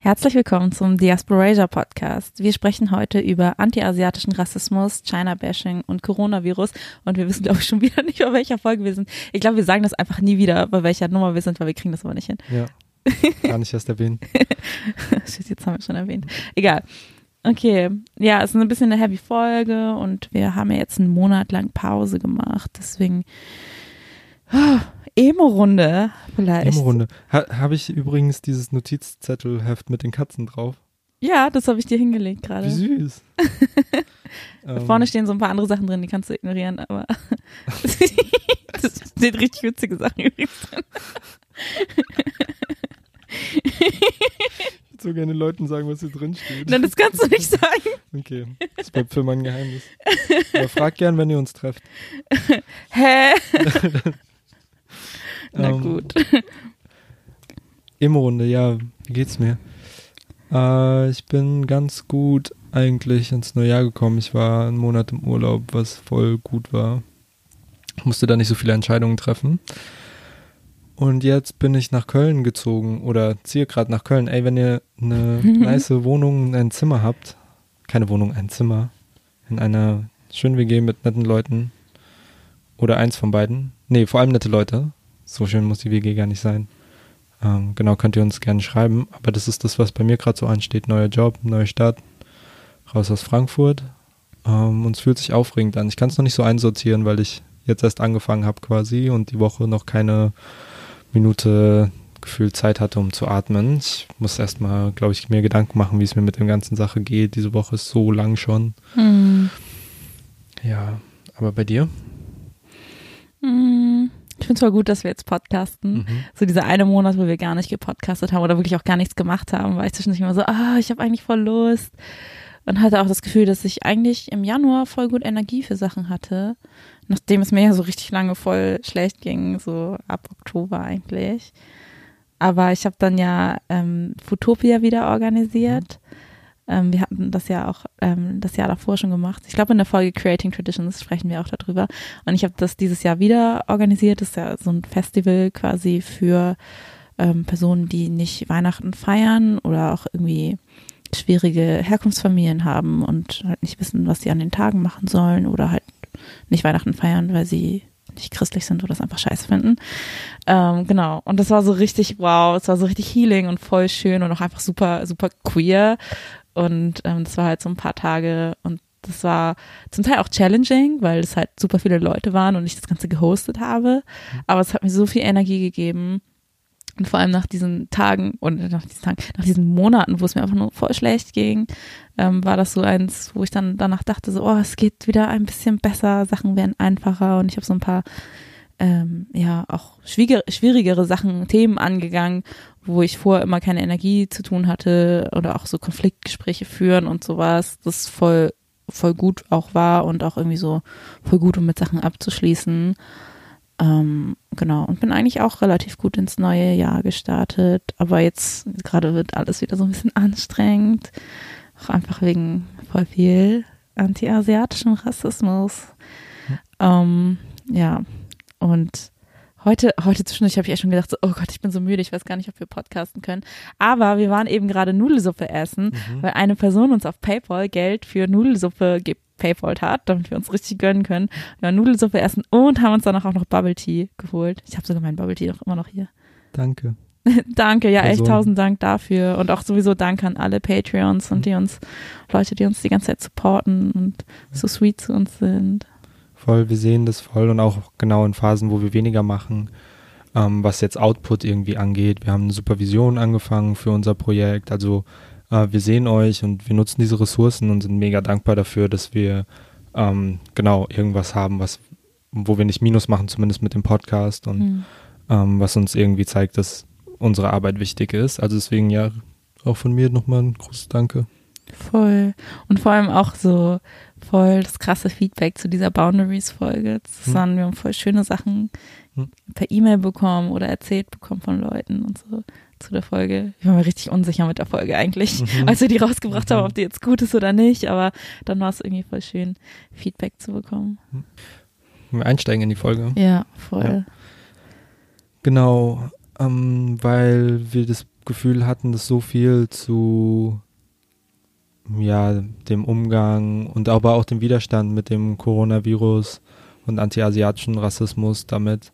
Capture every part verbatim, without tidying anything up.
Herzlich willkommen zum Diasporasia Podcast. Wir sprechen heute über anti-asiatischen Rassismus, China-Bashing und Coronavirus. Und wir wissen, glaube ich, schon wieder nicht, bei welcher Folge wir sind. Ich glaube, wir sagen das einfach nie wieder, bei welcher Nummer wir sind, weil wir kriegen das aber nicht hin. Ja, gar nicht erst erwähnen. Shit, jetzt haben wir schon erwähnt. Egal. Okay, ja, es ist ein bisschen eine heavy Folge und wir haben ja jetzt einen Monat lang Pause gemacht. Deswegen oh, Emo-Runde vielleicht. Emo-Runde. Ha, habe ich übrigens dieses Notizzettelheft mit den Katzen drauf? Ja, das habe ich dir hingelegt gerade. Wie süß. Da vorne stehen so ein paar andere Sachen drin, die kannst du ignorieren, aber das steht richtig witzige Sachen übrigens drin. Ich würde so gerne Leuten sagen, was hier drin steht. Nein, das kannst du nicht sagen. Okay, das bleibt für mein Geheimnis. Aber fragt gern, wenn ihr uns trefft. Hä? Na ähm, gut. Emo-Runde, ja, wie geht's mir? Äh, ich bin ganz gut eigentlich ins neue Jahr gekommen. Ich war einen Monat im Urlaub, was voll gut war. Ich musste da nicht so viele Entscheidungen treffen. Und jetzt bin ich nach Köln gezogen oder ziehe gerade nach Köln. Ey, wenn ihr eine nice Wohnung, ein Zimmer habt, keine Wohnung, ein Zimmer, in einer schönen W G mit netten Leuten oder eins von beiden, nee, vor allem nette Leute, so schön muss die W G gar nicht sein. Ähm, genau, könnt ihr uns gerne schreiben, aber das ist das, was bei mir gerade so ansteht. Neuer Job, neue Stadt, raus aus Frankfurt. Ähm, und es fühlt sich aufregend an. Ich kann es noch nicht so einsortieren, weil ich jetzt erst angefangen habe quasi und die Woche noch keine Minute gefühlt Zeit hatte, um zu atmen. Ich muss erstmal, glaube ich, mir Gedanken machen, wie es mir mit der ganzen Sache geht. Diese Woche ist so lang schon. Hm. Ja, aber bei dir? Hm. Ich finde es voll gut, dass wir jetzt podcasten. Mhm. So dieser eine Monat, wo wir gar nicht gepodcastet haben oder wirklich auch gar nichts gemacht haben, war ich zwischendurch immer so, ah, ich habe eigentlich voll Lust. Und hatte auch das Gefühl, dass ich eigentlich im Januar voll gut Energie für Sachen hatte. Nachdem es mir ja so richtig lange voll schlecht ging, so ab Oktober eigentlich. Aber ich habe dann ja ähm, Foodtopia wieder organisiert. Mhm. Ähm, wir hatten das ja auch ähm, das Jahr davor schon gemacht. Ich glaube, in der Folge Creating Traditions sprechen wir auch darüber. Und ich habe das dieses Jahr wieder organisiert. Das ist ja so ein Festival quasi für ähm, Personen, die nicht Weihnachten feiern oder auch irgendwie schwierige Herkunftsfamilien haben und halt nicht wissen, was sie an den Tagen machen sollen oder halt nicht Weihnachten feiern, weil sie nicht christlich sind oder es einfach scheiße finden. Ähm, genau. Und das war so richtig, wow, es war so richtig healing und voll schön und auch einfach super, super queer. Und ähm, das war halt so ein paar Tage und das war zum Teil auch challenging, weil es halt super viele Leute waren und ich das Ganze gehostet habe. Aber es hat mir so viel Energie gegeben. Und vor allem nach diesen Tagen und nach diesen Tagen, nach diesen Monaten, wo es mir einfach nur voll schlecht ging, ähm, war das so eins, wo ich dann danach dachte, so, oh, es geht wieder ein bisschen besser, Sachen werden einfacher und ich habe so ein paar, ähm, ja, auch schwierigere, schwierigere Sachen, Themen angegangen, wo ich vorher immer keine Energie zu tun hatte oder auch so Konfliktgespräche führen und sowas, das voll, voll gut auch war und auch irgendwie so voll gut, um mit Sachen abzuschließen. Ähm, genau, und bin eigentlich auch relativ gut ins neue Jahr gestartet, aber jetzt gerade wird alles wieder so ein bisschen anstrengend, auch einfach wegen voll viel anti-asiatischem Rassismus. Ja, ähm, ja. Und heute, heute zwischendurch habe ich echt schon gedacht, so, oh Gott, ich bin so müde, ich weiß gar nicht, ob wir podcasten können, aber wir waren eben gerade Nudelsuppe essen, mhm. weil eine Person uns auf PayPal Geld für Nudelsuppe gibt. PayPal hat, damit wir uns richtig gönnen können. Wir haben Nudelsuppe essen und haben uns danach auch noch Bubble Tea geholt. Ich habe sogar meinen Bubble Tea noch immer noch hier. Danke. Danke, ja, Person. echt tausend Dank dafür und auch sowieso Dank an alle Patreons und die uns, Leute, die uns die ganze Zeit supporten und so sweet zu uns sind. Voll, wir sehen das voll und auch genau in Phasen, wo wir weniger machen, ähm, was jetzt Output irgendwie angeht. Wir haben eine Supervision angefangen für unser Projekt, also wir sehen euch und wir nutzen diese Ressourcen und sind mega dankbar dafür, dass wir ähm, genau irgendwas haben, was, wo wir nicht Minus machen, zumindest mit dem Podcast und mhm. ähm, was uns irgendwie zeigt, dass unsere Arbeit wichtig ist. Also deswegen ja, auch von mir nochmal ein großes Danke. Voll. Und vor allem auch so voll das krasse Feedback zu dieser Boundaries-Folge. Das mhm. waren, wir haben voll schöne Sachen mhm. per E-Mail bekommen oder erzählt bekommen von Leuten und so. Zu der Folge. Ich war mir richtig unsicher mit der Folge eigentlich, mhm. als wir die rausgebracht mhm. haben, ob die jetzt gut ist oder nicht, aber dann war es irgendwie voll schön, Feedback zu bekommen. Wir einsteigen in die Folge. Ja, voll. Ja. Genau, ähm, weil wir das Gefühl hatten das so viel zu ja, dem Umgang und aber auch dem Widerstand mit dem Coronavirus und anti-asiatischen Rassismus damit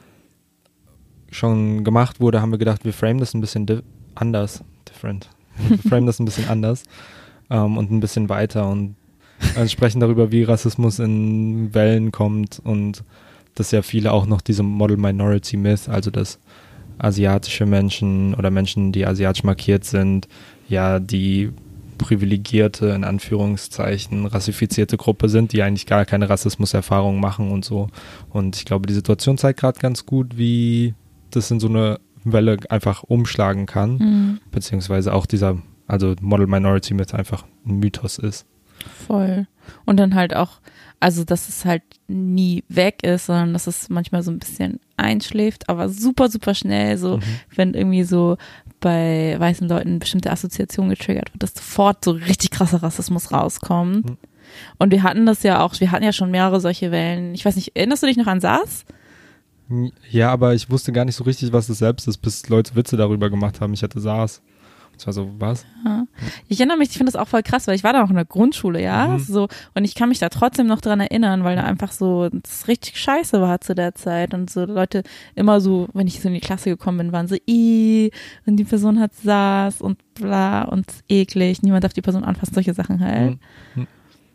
schon gemacht wurde, haben wir gedacht, wir framen das ein bisschen di- anders, different, wir framen das ein bisschen anders ähm, und ein bisschen weiter und äh, sprechen darüber, wie Rassismus in Wellen kommt und dass ja viele auch noch diese Model Minority Myth, also dass asiatische Menschen oder Menschen, die asiatisch markiert sind, ja die privilegierte, in Anführungszeichen, rassifizierte Gruppe sind, die eigentlich gar keine Rassismuserfahrung machen und so. Und ich glaube, die Situation zeigt gerade ganz gut, wie das in so eine Welle einfach umschlagen kann, Mhm. beziehungsweise auch dieser, also Model Minority Myth einfach ein Mythos ist. Voll. Und dann halt auch, also dass es halt nie weg ist, sondern dass es manchmal so ein bisschen einschläft, aber super, super schnell, so Mhm. wenn irgendwie so bei weißen Leuten bestimmte Assoziationen getriggert wird, dass sofort so richtig krasser Rassismus rauskommt. Mhm. Und wir hatten das ja auch, wir hatten ja schon mehrere solche Wellen. Ich weiß nicht, erinnerst du dich noch an SARS? Ja, aber ich wusste gar nicht so richtig, was das selbst ist, bis Leute Witze darüber gemacht haben. Ich hatte SARS. Das war so, was? Ja. Ich erinnere mich, ich finde das auch voll krass, weil ich war da noch in der Grundschule, ja, Mhm. so, und ich kann mich da trotzdem noch dran erinnern, weil da einfach so, das richtig scheiße war zu der Zeit und so Leute immer so, wenn ich so in die Klasse gekommen bin, waren so, i und die Person hat SARS und bla und eklig, niemand darf die Person anfassen, solche Sachen halt. Mhm.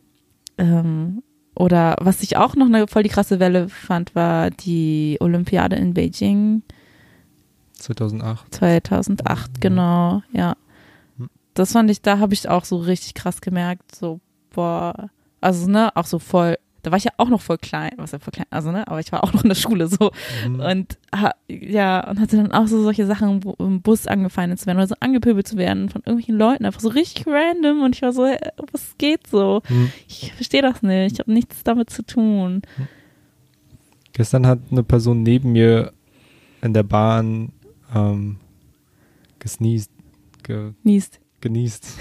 Ähm, oder was ich auch noch eine voll die krasse Welle fand, war die Olympiade in Beijing zweitausendacht. zweitausendacht, genau, ja. Das fand ich, da habe ich auch so richtig krass gemerkt, so, boah, also, ne, auch so voll, da war ich ja auch noch voll klein, was ja voll klein, also, ne, aber ich war auch noch in der Schule, so, Mhm. und, ha, ja, und hatte dann auch so solche Sachen, wo im Bus angefeindet zu werden oder so angepöbelt zu werden von irgendwelchen Leuten, einfach so richtig random und ich war so, äh, was geht so? Mhm. Ich verstehe das nicht, ich habe nichts damit zu tun. Gestern hat eine Person neben mir in der Bahn ähm, gesneezed, ge, Niest. genießt.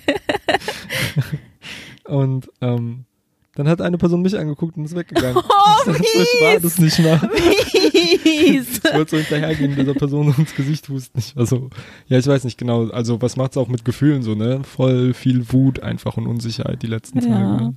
Und ähm, dann hat eine Person mich angeguckt und ist weggegangen. Oh, ich, dachte, so, ich war das nicht mal. Mies. Ich wollte so hinterhergehen, dieser Person ins Gesicht husten. Ich war so, ja, ich weiß nicht genau, also was macht's auch mit Gefühlen so, ne? Voll viel Wut einfach und Unsicherheit die letzten Ja. Tage.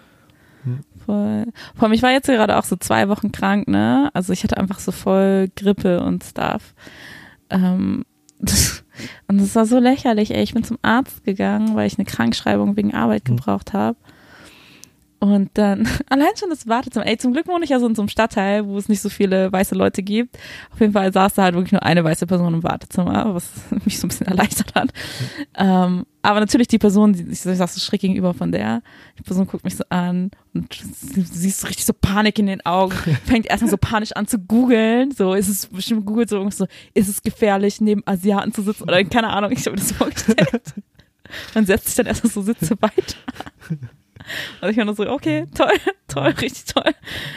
Voll. Vor allem, ich war jetzt gerade auch so zwei Wochen krank, ne? Also ich hatte einfach so voll Grippe und Stuff. Ähm, und das war so lächerlich, ey. Ich bin zum Arzt gegangen, weil ich eine Krankschreibung wegen Arbeit Mhm. gebraucht habe. Und dann, allein schon das Wartezimmer, ey, zum Glück wohne ich ja so in so einem Stadtteil, wo es nicht so viele weiße Leute gibt. Auf jeden Fall saß da halt wirklich nur eine weiße Person im Wartezimmer, was mich so ein bisschen erleichtert hat. Mhm. Ähm, aber natürlich die Person, die, ich saß so schräg gegenüber von der, die Person guckt mich so an und du siehst so richtig so Panik in den Augen, fängt erstmal so panisch an zu googeln, so ist es bestimmt googelt so, so, ist es gefährlich, neben Asiaten zu sitzen oder keine Ahnung, ich habe mir das vorgestellt. Man setzt sich dann erstmal so Sitze weiter. Also ich war nur so, okay, toll, toll, richtig toll.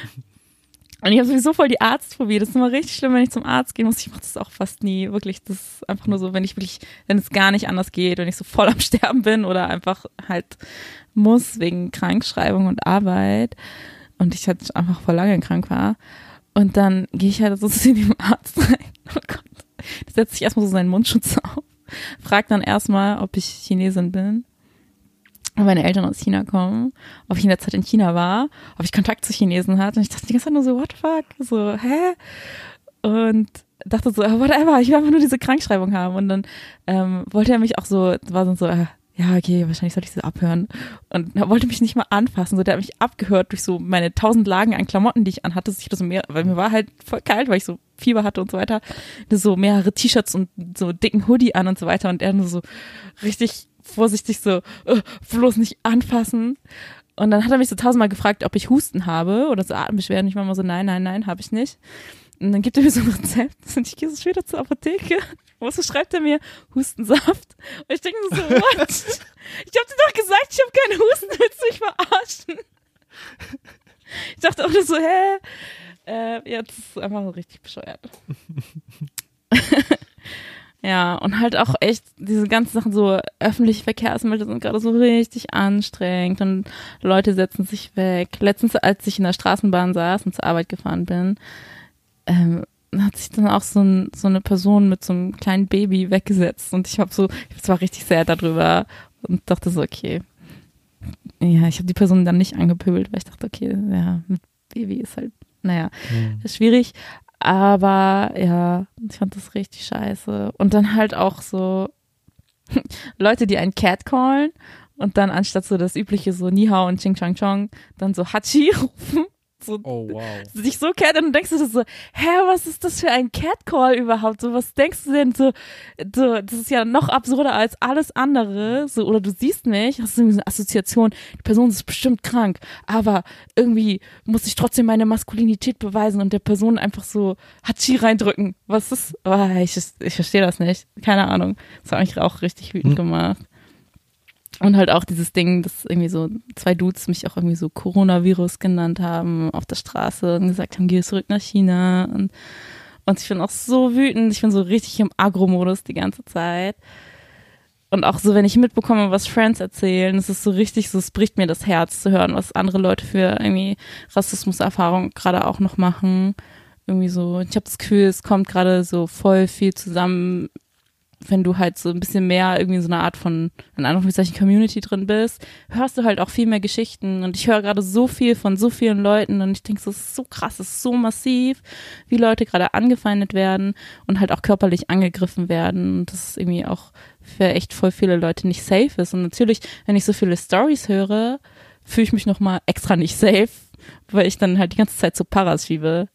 Und ich habe sowieso voll die Arztphobie. Das ist immer richtig schlimm, wenn ich zum Arzt gehen muss. Ich mache das auch fast nie. Wirklich, das ist einfach nur so, wenn ich wirklich, wenn es gar nicht anders geht, wenn ich so voll am Sterben bin oder einfach halt muss wegen Krankschreibung und Arbeit und ich halt einfach voll lange krank war. Und dann gehe ich halt so zu dem Arzt rein. Oh Gott. Der setzt sich erstmal so seinen Mundschutz auf, fragt dann erstmal, ob ich Chinesin bin. Ob meine Eltern aus China kommen, ob ich in der Zeit in China war, ob ich Kontakt zu Chinesen hatte. Und ich dachte die ganze Zeit nur so, what the fuck? So, hä? Und dachte so, whatever, ich will einfach nur diese Krankschreibung haben. Und dann ähm, wollte er mich auch so, war dann so, äh, ja, okay, wahrscheinlich sollte ich sie abhören. Und er wollte mich nicht mal anfassen. So, der hat mich abgehört durch so meine tausend Lagen an Klamotten, die ich anhatte. Ich hatte so mehr, weil mir war halt voll kalt, weil ich so Fieber hatte und so weiter. So mehrere T-Shirts und so dicken Hoodie an und so weiter. Und er nur so richtig vorsichtig so, uh, bloß nicht anfassen. Und dann hat er mich so tausendmal gefragt, ob ich Husten habe oder so Atembeschwerden. Ich war immer so, nein, nein, nein, habe ich nicht. Und dann gibt er mir so ein Rezept und ich gehe so später zur Apotheke. Und so schreibt er mir Hustensaft. Und ich denke so, what? Ich habe dir doch gesagt, ich habe keinen Husten, willst du mich verarschen? Ich dachte auch nur so, hä? Äh, ja, das ist einfach so richtig bescheuert. Ja, und halt auch echt diese ganzen Sachen, so öffentliche Verkehrsmittel sind gerade so richtig anstrengend und Leute setzen sich weg. Letztens, als ich in der Straßenbahn saß und zur Arbeit gefahren bin, ähm, hat sich dann auch so, ein, so eine Person mit so einem kleinen Baby weggesetzt und ich habe so, ich war richtig sad darüber und dachte so, okay, ja, ich habe die Person dann nicht angepöbelt, weil ich dachte, okay, ja, mit Baby ist halt, naja, mhm. ist schwierig, aber ja, ich fand das richtig scheiße und dann halt auch so Leute, die einen catcallen und dann anstatt so das übliche so Ni Hao und Ching Chang Chong dann so Hachi rufen. So, oh, wow. Sich so cat und du denkst du so, hä, was ist das für ein Catcall überhaupt? So, was denkst du denn? So, so, das ist ja noch absurder als alles andere. So, oder du siehst mich, hast du irgendwie so eine Assoziation, die Person ist bestimmt krank, aber irgendwie muss ich trotzdem meine Maskulinität beweisen und der Person einfach so Hachi reindrücken. Was ist? Oh, ich, ich verstehe das nicht. Keine Ahnung. Das hat mich auch richtig wütend hm. gemacht. Und halt auch dieses Ding, dass irgendwie so zwei Dudes mich auch irgendwie so Coronavirus genannt haben auf der Straße und gesagt haben, geh zurück nach China. Und, und ich bin auch so wütend. Ich bin so richtig im Agro-Modus die ganze Zeit. Und auch so, wenn ich mitbekomme, was Friends erzählen, es ist so richtig so, es bricht mir das Herz zu hören, was andere Leute für irgendwie Rassismuserfahrung gerade auch noch machen. Irgendwie so, ich habe das Gefühl, es kommt gerade so voll viel zusammen, wenn du halt so ein bisschen mehr irgendwie so eine Art von, in Anführungszeichen, Community drin bist, hörst du halt auch viel mehr Geschichten und ich höre gerade so viel von so vielen Leuten und ich denke, so, es ist so krass, es ist so massiv, wie Leute gerade angefeindet werden und halt auch körperlich angegriffen werden und das ist irgendwie auch für echt voll viele Leute nicht safe ist und natürlich, wenn ich so viele Stories höre, fühle ich mich nochmal extra nicht safe, weil ich dann halt die ganze Zeit so Paras schiebe.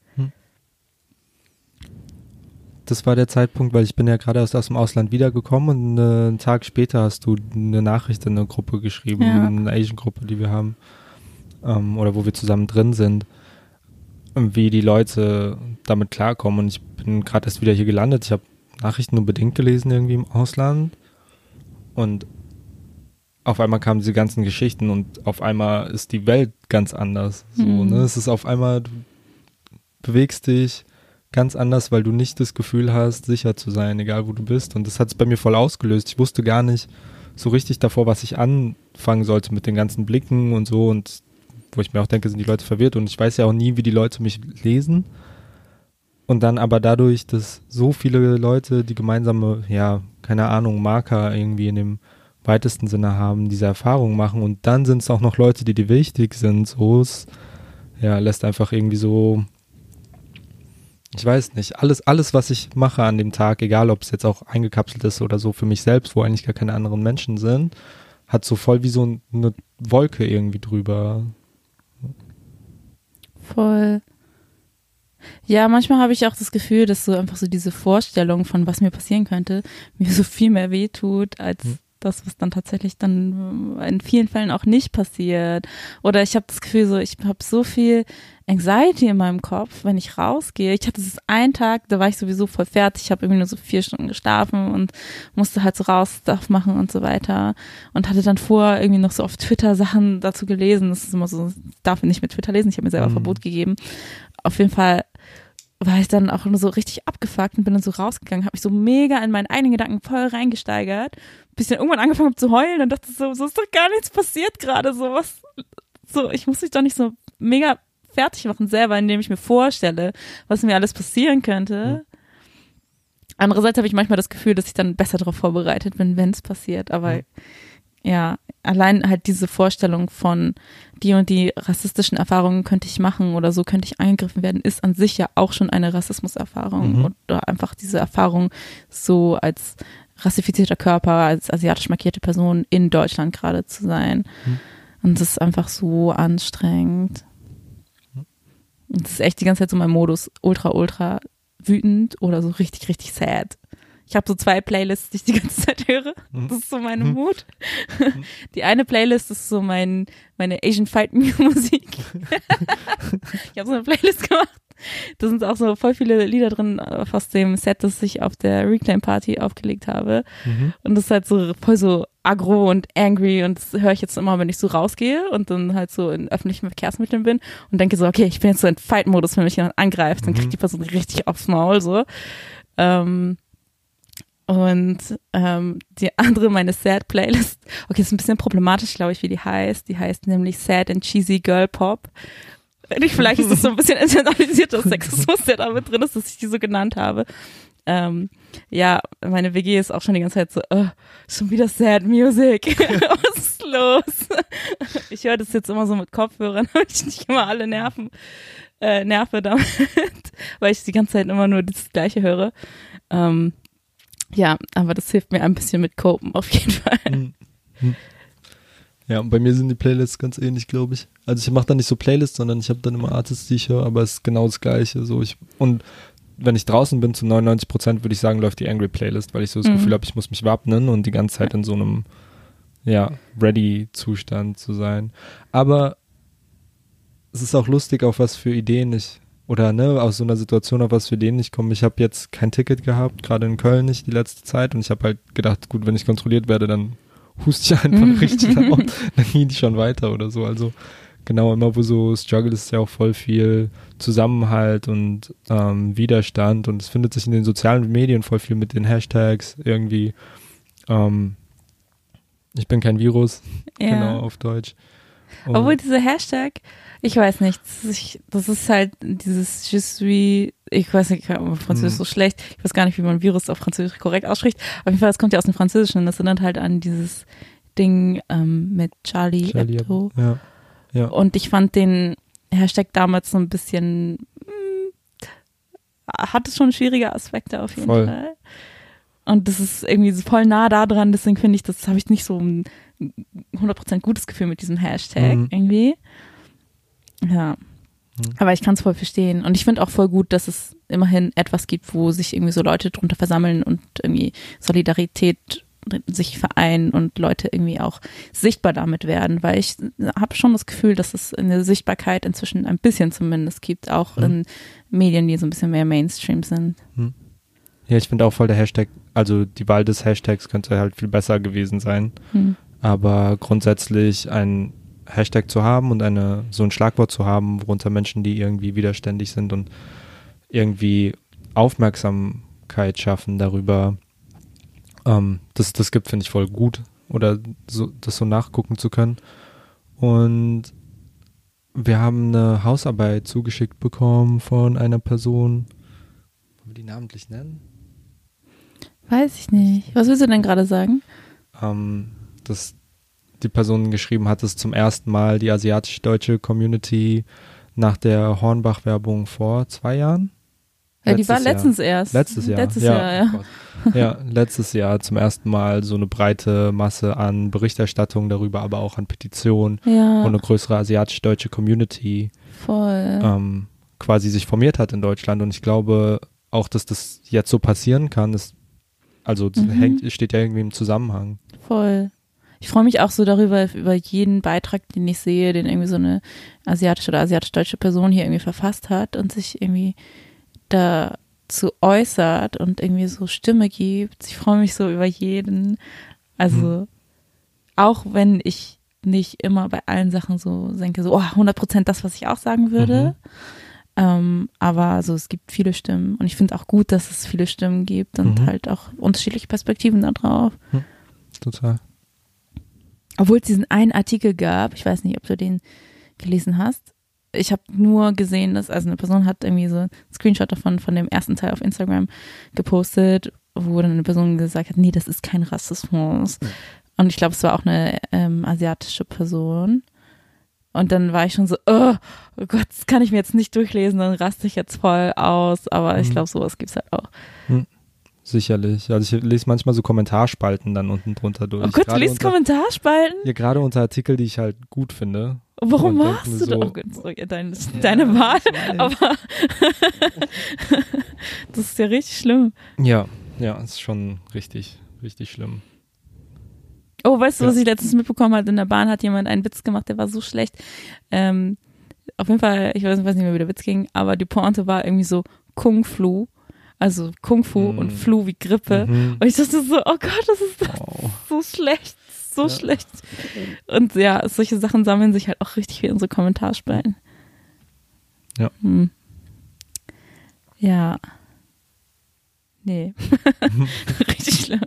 Das war der Zeitpunkt, weil ich bin ja gerade aus, aus dem Ausland wiedergekommen und äh, einen Tag später hast du eine Nachricht in eine Gruppe geschrieben, ja. eine Asian-Gruppe, die wir haben, ähm, oder wo wir zusammen drin sind, wie die Leute damit klarkommen und ich bin gerade erst wieder hier gelandet, ich habe Nachrichten nur bedingt gelesen irgendwie im Ausland und auf einmal kamen diese ganzen Geschichten und auf einmal ist die Welt ganz anders, so, mhm. ne? Es ist auf einmal, du bewegst dich ganz anders, weil du nicht das Gefühl hast, sicher zu sein, egal wo du bist. Und das hat es bei mir voll ausgelöst. Ich wusste gar nicht so richtig davor, was ich anfangen sollte mit den ganzen Blicken und so. Und wo ich mir auch denke, sind die Leute verwirrt. Und ich weiß ja auch nie, wie die Leute mich lesen. Und dann aber dadurch, dass so viele Leute die gemeinsame, ja, keine Ahnung, Marker irgendwie in dem weitesten Sinne haben, diese Erfahrung machen. Und dann sind es auch noch Leute, die dir wichtig sind. So, es ja, lässt einfach irgendwie so... Ich weiß nicht, alles, alles, was ich mache an dem Tag, egal ob es jetzt auch eingekapselt ist oder so für mich selbst, wo eigentlich gar keine anderen Menschen sind, hat so voll wie so eine Wolke irgendwie drüber. Voll. Ja, manchmal habe ich auch das Gefühl, dass so einfach so diese Vorstellung von was mir passieren könnte, mir so viel mehr wehtut, als hm. das, was dann tatsächlich dann in vielen Fällen auch nicht passiert. Oder ich habe das Gefühl so, ich habe so viel Anxiety in meinem Kopf, wenn ich rausgehe. Ich hatte das einen Tag, da war ich sowieso voll fertig. Ich habe irgendwie nur so vier Stunden geschlafen und musste halt so raus Stuff machen und so weiter. Und hatte dann vor irgendwie noch so auf Twitter Sachen dazu gelesen. Das ist immer so, ich darf nicht mit Twitter lesen. Ich habe mir selber mhm. Verbot gegeben. Auf jeden Fall war ich dann auch nur so richtig abgefuckt und bin dann so rausgegangen, habe mich so mega in meinen eigenen Gedanken voll reingesteigert, bis ich dann irgendwann angefangen habe zu heulen und dachte so, so ist doch gar nichts passiert gerade, so was, so, ich muss mich doch nicht so mega fertig machen selber, indem ich mir vorstelle, was mir alles passieren könnte. Mhm. Andererseits habe ich manchmal das Gefühl, dass ich dann besser darauf vorbereitet bin, wenn es passiert, aber mhm. ja, allein halt diese Vorstellung von die und die rassistischen Erfahrungen könnte ich machen oder so könnte ich angegriffen werden, ist an sich ja auch schon eine Rassismuserfahrung mhm. oder einfach diese Erfahrung so als rassifizierter Körper, als asiatisch markierte Person in Deutschland gerade zu sein. Mhm. Und das ist einfach so anstrengend. Und das ist echt die ganze Zeit so mein Modus, ultra, ultra wütend oder so richtig, richtig sad. Ich habe so zwei Playlists, die ich die ganze Zeit höre. Das ist so meine Mut. Die eine Playlist ist so mein meine Asian Fight Musik. Ich habe so eine Playlist gemacht. Da sind auch so voll viele Lieder drin aus dem Set, das ich auf der Reclaim Party aufgelegt habe. Mhm. Und das ist halt so voll so aggro und angry und das höre ich jetzt immer, wenn ich so rausgehe und dann halt so in öffentlichen Verkehrsmitteln bin und denke so, okay, ich bin jetzt so in Fight-Modus, wenn mich jemand angreift, dann kriegt die Person richtig aufs Maul so. Ähm, Und ähm, die andere, meine Sad-Playlist, okay, ist ein bisschen problematisch, glaube ich, wie die heißt. Die heißt nämlich Sad and Cheesy Girl Pop. Vielleicht ist das so ein bisschen internalisierter Sexismus, der da mit drin ist, dass ich die so genannt habe. Ähm, ja, meine W G ist auch schon die ganze Zeit so, oh, schon wieder Sad Music. Was ist los? Ich höre das jetzt immer so mit Kopfhörern, damit ich nicht immer alle nerven, äh, nerve damit, weil ich die ganze Zeit immer nur das Gleiche höre. Ähm, ja, aber das hilft mir ein bisschen mit Copen auf jeden Fall. Hm. Hm. Ja, und bei mir sind die Playlists ganz ähnlich, glaube ich. Also ich mache dann nicht so Playlists, sondern ich habe dann immer Artists, die ich höre, aber es ist genau das Gleiche. So ich, und wenn ich draußen bin, zu neunundneunzig Prozent würde ich sagen, läuft die Angry Playlist, weil ich so das mhm. Gefühl habe, ich muss mich wappnen und die ganze Zeit in so einem, ja, Ready-Zustand zu sein. Aber es ist auch lustig, auf was für Ideen ich, oder ne, aus so einer Situation, auf was für Ideen ich komme. Ich habe jetzt kein Ticket gehabt, gerade in Köln nicht die letzte Zeit und ich habe halt gedacht, gut, wenn ich kontrolliert werde, dann huste ich einfach richtig laut, dann geht ich schon weiter oder so. Also genau, immer wo so Struggle ist, ist ja auch voll viel Zusammenhalt und ähm, Widerstand und es findet sich in den sozialen Medien voll viel mit den Hashtags irgendwie. Ähm, ich bin kein Virus, ja. Genau, auf Deutsch. Und obwohl diese Hashtag, ich weiß nicht, das ist, das ist halt dieses Je suis, ich weiß nicht, Französisch hm. so schlecht, ich weiß gar nicht, wie man Virus auf Französisch korrekt ausspricht, auf jeden Fall, das kommt ja aus dem Französischen und das erinnert halt an dieses Ding ähm, mit Charlie, Charlie Hebdo. Ja. Ja. Und ich fand den Hashtag damals so ein bisschen, mh, hat es schon schwierige Aspekte auf jeden voll. Fall. Und das ist irgendwie voll nah da dran, deswegen finde ich, das habe ich nicht so ein hundert Prozent gutes Gefühl mit diesem Hashtag mhm. irgendwie. Ja, mhm. aber ich kann es voll verstehen. Und ich finde auch voll gut, dass es immerhin etwas gibt, wo sich irgendwie so Leute drunter versammeln und irgendwie Solidarität sich vereinen und Leute irgendwie auch sichtbar damit werden, weil ich habe schon das Gefühl, dass es eine Sichtbarkeit inzwischen ein bisschen zumindest gibt, auch mhm. in Medien, die so ein bisschen mehr Mainstream sind. Mhm. Ja, ich finde auch voll der Hashtag, also die Wahl des Hashtags könnte halt viel besser gewesen sein, mhm. aber grundsätzlich ein Hashtag zu haben und eine so ein Schlagwort zu haben, worunter Menschen, die irgendwie widerständig sind und irgendwie Aufmerksamkeit schaffen darüber, Um, das, das gibt, finde ich, voll gut. Oder so, das so nachgucken zu können. Und wir haben eine Hausarbeit zugeschickt bekommen von einer Person. Wollen wir die namentlich nennen? Weiß ich nicht. Was willst du denn gerade sagen? Um, dass die Person geschrieben hat, dass zum ersten Mal die asiatisch-deutsche Community nach der Hornbach-Werbung vor zwei Jahren? Ja, die war letztens Jahr. erst. Letztes Jahr. Letztes ja, Jahr, ja. Ja, letztes Jahr zum ersten Mal so eine breite Masse an Berichterstattung darüber, aber auch an Petitionen ja. und eine größere asiatisch-deutsche Community Voll. Ähm, quasi sich formiert hat in Deutschland. Und ich glaube auch, dass das jetzt so passieren kann, ist, also mhm. hängt, steht ja irgendwie im Zusammenhang. Voll. Ich freue mich auch so darüber, über jeden Beitrag, den ich sehe, den irgendwie so eine asiatische oder asiatisch-deutsche Person hier irgendwie verfasst hat und sich irgendwie dazu äußert und irgendwie so Stimme gibt. Ich freue mich so über jeden. Also mhm. auch wenn ich nicht immer bei allen Sachen so denke, so oh, hundert Prozent das, was ich auch sagen würde. Mhm. Ähm, aber so, es gibt viele Stimmen und ich finde auch gut, dass es viele Stimmen gibt und mhm. halt auch unterschiedliche Perspektiven da drauf. Mhm. Total. Obwohl es diesen einen Artikel gab, ich weiß nicht, ob du den gelesen hast. Ich habe nur gesehen, dass, also eine Person hat irgendwie so einen Screenshot davon, von dem ersten Teil auf Instagram gepostet, wo dann eine Person gesagt hat, nee, das ist kein Rassismus. Mhm. Und ich glaube, es war auch eine ähm, asiatische Person. Und dann war ich schon so, oh, oh Gott, das kann ich mir jetzt nicht durchlesen, dann raste ich jetzt voll aus. Aber mhm. ich glaube, sowas gibt's halt auch. Mhm. Sicherlich. Also ich lese manchmal so Kommentarspalten dann unten drunter durch. Oh Gott, du liest unter, Kommentarspalten? Ja, gerade unter Artikel, die ich halt gut finde. Warum machst du so, das? Oh Gott, sorry, deine, ja, deine Wahl. Aber das ist ja richtig schlimm. Ja, ja, ist schon richtig, richtig schlimm. Oh, weißt du, ja. was ich letztens mitbekommen habe? In der Bahn hat jemand einen Witz gemacht, der war so schlecht. Ähm, auf jeden Fall, ich weiß nicht mehr, wie der Witz ging, aber die Pointe war irgendwie so Kung Flu. Also Kung Fu mm. und Flu wie Grippe. Mhm. Und ich dachte so, oh Gott, das ist oh. so schlecht, so ja. schlecht. Und ja, solche Sachen sammeln sich halt auch richtig viel in so Kommentarspalten. Ja. Hm. Ja. Nee. Richtig schlimm.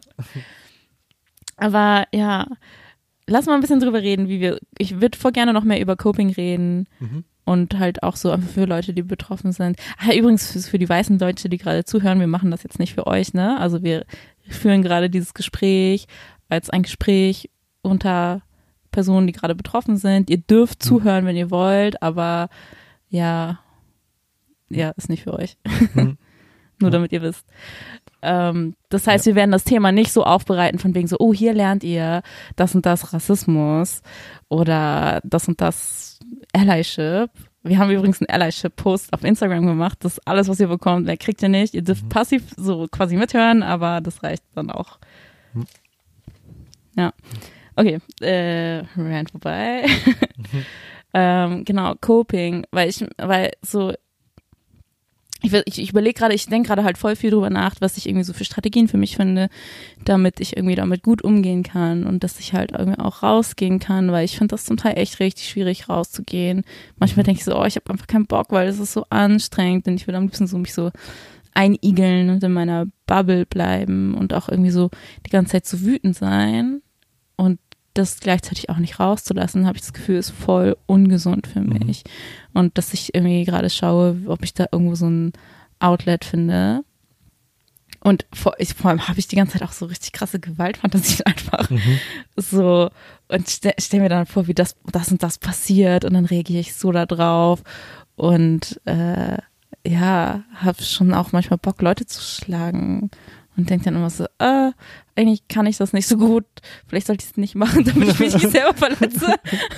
Aber ja, lass mal ein bisschen drüber reden, wie wir, ich würde voll gerne noch mehr über Coping reden. Mhm. und halt auch so einfach für Leute, die betroffen sind. Ach ja, übrigens für, für die weißen Leute, die gerade zuhören, wir machen das jetzt nicht für euch, ne? Also wir führen gerade dieses Gespräch als ein Gespräch unter Personen, die gerade betroffen sind. Ihr dürft zuhören, wenn ihr wollt, aber ja, ja, ist nicht für euch. Mhm. Nur damit ihr wisst. Ähm, das heißt, ja. wir werden das Thema nicht so aufbereiten von wegen so, oh, hier lernt ihr das und das Rassismus oder das und das Allyship. Wir haben übrigens einen Allyship-Post auf Instagram gemacht. Das ist alles, was ihr bekommt, mehr kriegt ihr nicht. Ihr dürft mhm. passiv so quasi mithören, aber das reicht dann auch. Mhm. Ja. Okay, äh, Rant vorbei. Mhm. ähm, genau, Coping, weil ich, weil so Ich, ich, ich überlege gerade, ich denke gerade halt voll viel drüber nach, was ich irgendwie so für Strategien für mich finde, damit ich irgendwie damit gut umgehen kann und dass ich halt irgendwie auch rausgehen kann, weil ich finde das zum Teil echt richtig schwierig rauszugehen. Manchmal denke ich so, oh, ich habe einfach keinen Bock, weil es ist so anstrengend und ich will am liebsten so mich so einigeln und in meiner Bubble bleiben und auch irgendwie so die ganze Zeit so wütend sein und das gleichzeitig auch nicht rauszulassen, habe ich das Gefühl, ist voll ungesund für mich. Mhm. Und dass ich irgendwie gerade schaue, ob ich da irgendwo so ein Outlet finde. Und vor, ich, vor allem habe ich die ganze Zeit auch so richtig krasse Gewaltfantasien einfach mhm. so und stell, stell mir dann vor, wie das, das und das passiert und dann reagiere ich so da drauf und äh, ja, habe schon auch manchmal Bock, Leute zu schlagen. Und denkt dann immer so, äh, eigentlich kann ich das nicht so gut. Vielleicht sollte ich es nicht machen, damit ich mich nicht selber verletze.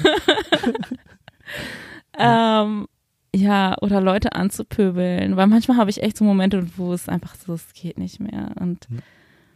ähm, ja, oder Leute anzupöbeln. Weil manchmal habe ich echt so Momente, wo es einfach so, es geht nicht mehr. Und, mhm.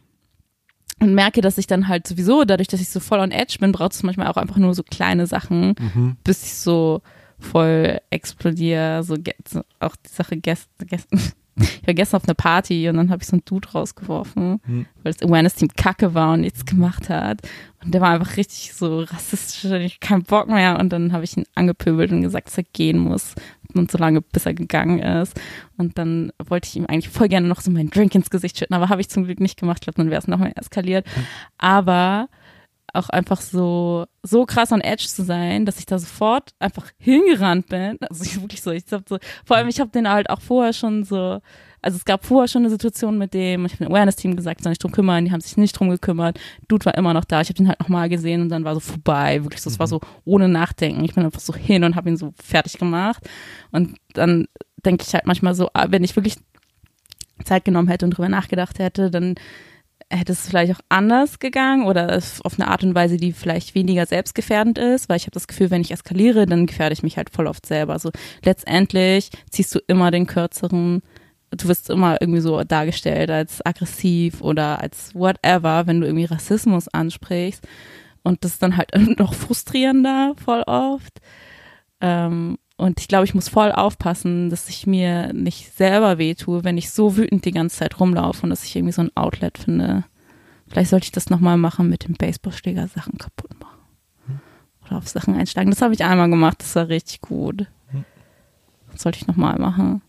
und merke, dass ich dann halt sowieso, dadurch, dass ich so voll on edge bin, braucht es manchmal auch einfach nur so kleine Sachen, mhm. bis ich so voll explodiere. So, so auch die Sache gestern, gestern ich war gestern auf einer Party und dann habe ich so einen Dude rausgeworfen, hm. weil das Awareness-Team kacke war und nichts gemacht hat. Und der war einfach richtig so rassistisch und ich keinen Bock mehr. Und dann habe ich ihn angepöbelt und gesagt, dass er gehen muss. Und so lange, bis er gegangen ist. Und dann wollte ich ihm eigentlich voll gerne noch so meinen Drink ins Gesicht schütten, aber habe ich zum Glück nicht gemacht. Ich glaube, dann wäre es noch mehr eskaliert. Hm. Aber auch einfach so so krass on edge zu sein, dass ich da sofort einfach hingerannt bin. Also ich wirklich so, ich hab so, vor allem ich habe den halt auch vorher schon so, also es gab vorher schon eine Situation mit dem, ich habe dem Awareness-Team gesagt, ich soll nicht drum kümmern, die haben sich nicht drum gekümmert. Dude war immer noch da, ich habe den halt nochmal gesehen und dann war so vorbei, wirklich so, es war so ohne Nachdenken. Ich bin einfach so hin und habe ihn so fertig gemacht und dann denke ich halt manchmal so, wenn ich wirklich Zeit genommen hätte und drüber nachgedacht hätte, dann hätte es vielleicht auch anders gegangen oder auf eine Art und Weise, die vielleicht weniger selbstgefährdend ist, weil ich habe das Gefühl, wenn ich eskaliere, dann gefährde ich mich halt voll oft selber. Also letztendlich ziehst du immer den kürzeren, du wirst immer irgendwie so dargestellt als aggressiv oder als whatever, wenn du irgendwie Rassismus ansprichst und das ist dann halt noch frustrierender voll oft. Ähm, Und ich glaube, ich muss voll aufpassen, dass ich mir nicht selber wehtue, wenn ich so wütend die ganze Zeit rumlaufe und dass ich irgendwie so ein Outlet finde. Vielleicht sollte ich das nochmal machen mit dem Baseballschläger, Sachen kaputt machen. Oder auf Sachen einsteigen. Das habe ich einmal gemacht, das war richtig gut. Das sollte ich nochmal machen.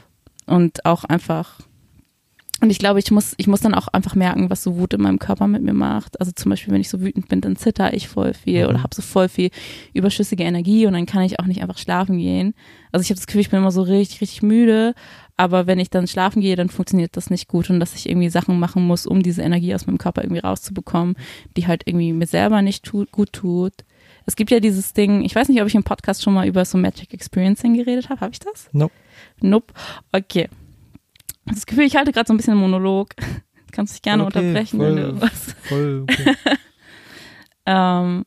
Und auch einfach, und ich glaube, ich muss, ich muss dann auch einfach merken, was so Wut in meinem Körper mit mir macht. Also zum Beispiel, wenn ich so wütend bin, dann zitter ich voll viel mhm. oder habe so voll viel überschüssige Energie und dann kann ich auch nicht einfach schlafen gehen. Also ich habe das Gefühl, ich bin immer so richtig, richtig müde, aber wenn ich dann schlafen gehe, dann funktioniert das nicht gut und dass ich irgendwie Sachen machen muss, um diese Energie aus meinem Körper irgendwie rauszubekommen, die halt irgendwie mir selber nicht tut, gut tut. Es gibt ja dieses Ding, ich weiß nicht, ob ich im Podcast schon mal über Somatic Experiencing geredet habe. Habe ich das? Nope. Nope. Okay. Das Gefühl, ich halte gerade so ein bisschen einen Monolog. Du kannst dich gerne okay, unterbrechen, voll, wenn du was. Voll okay. ähm,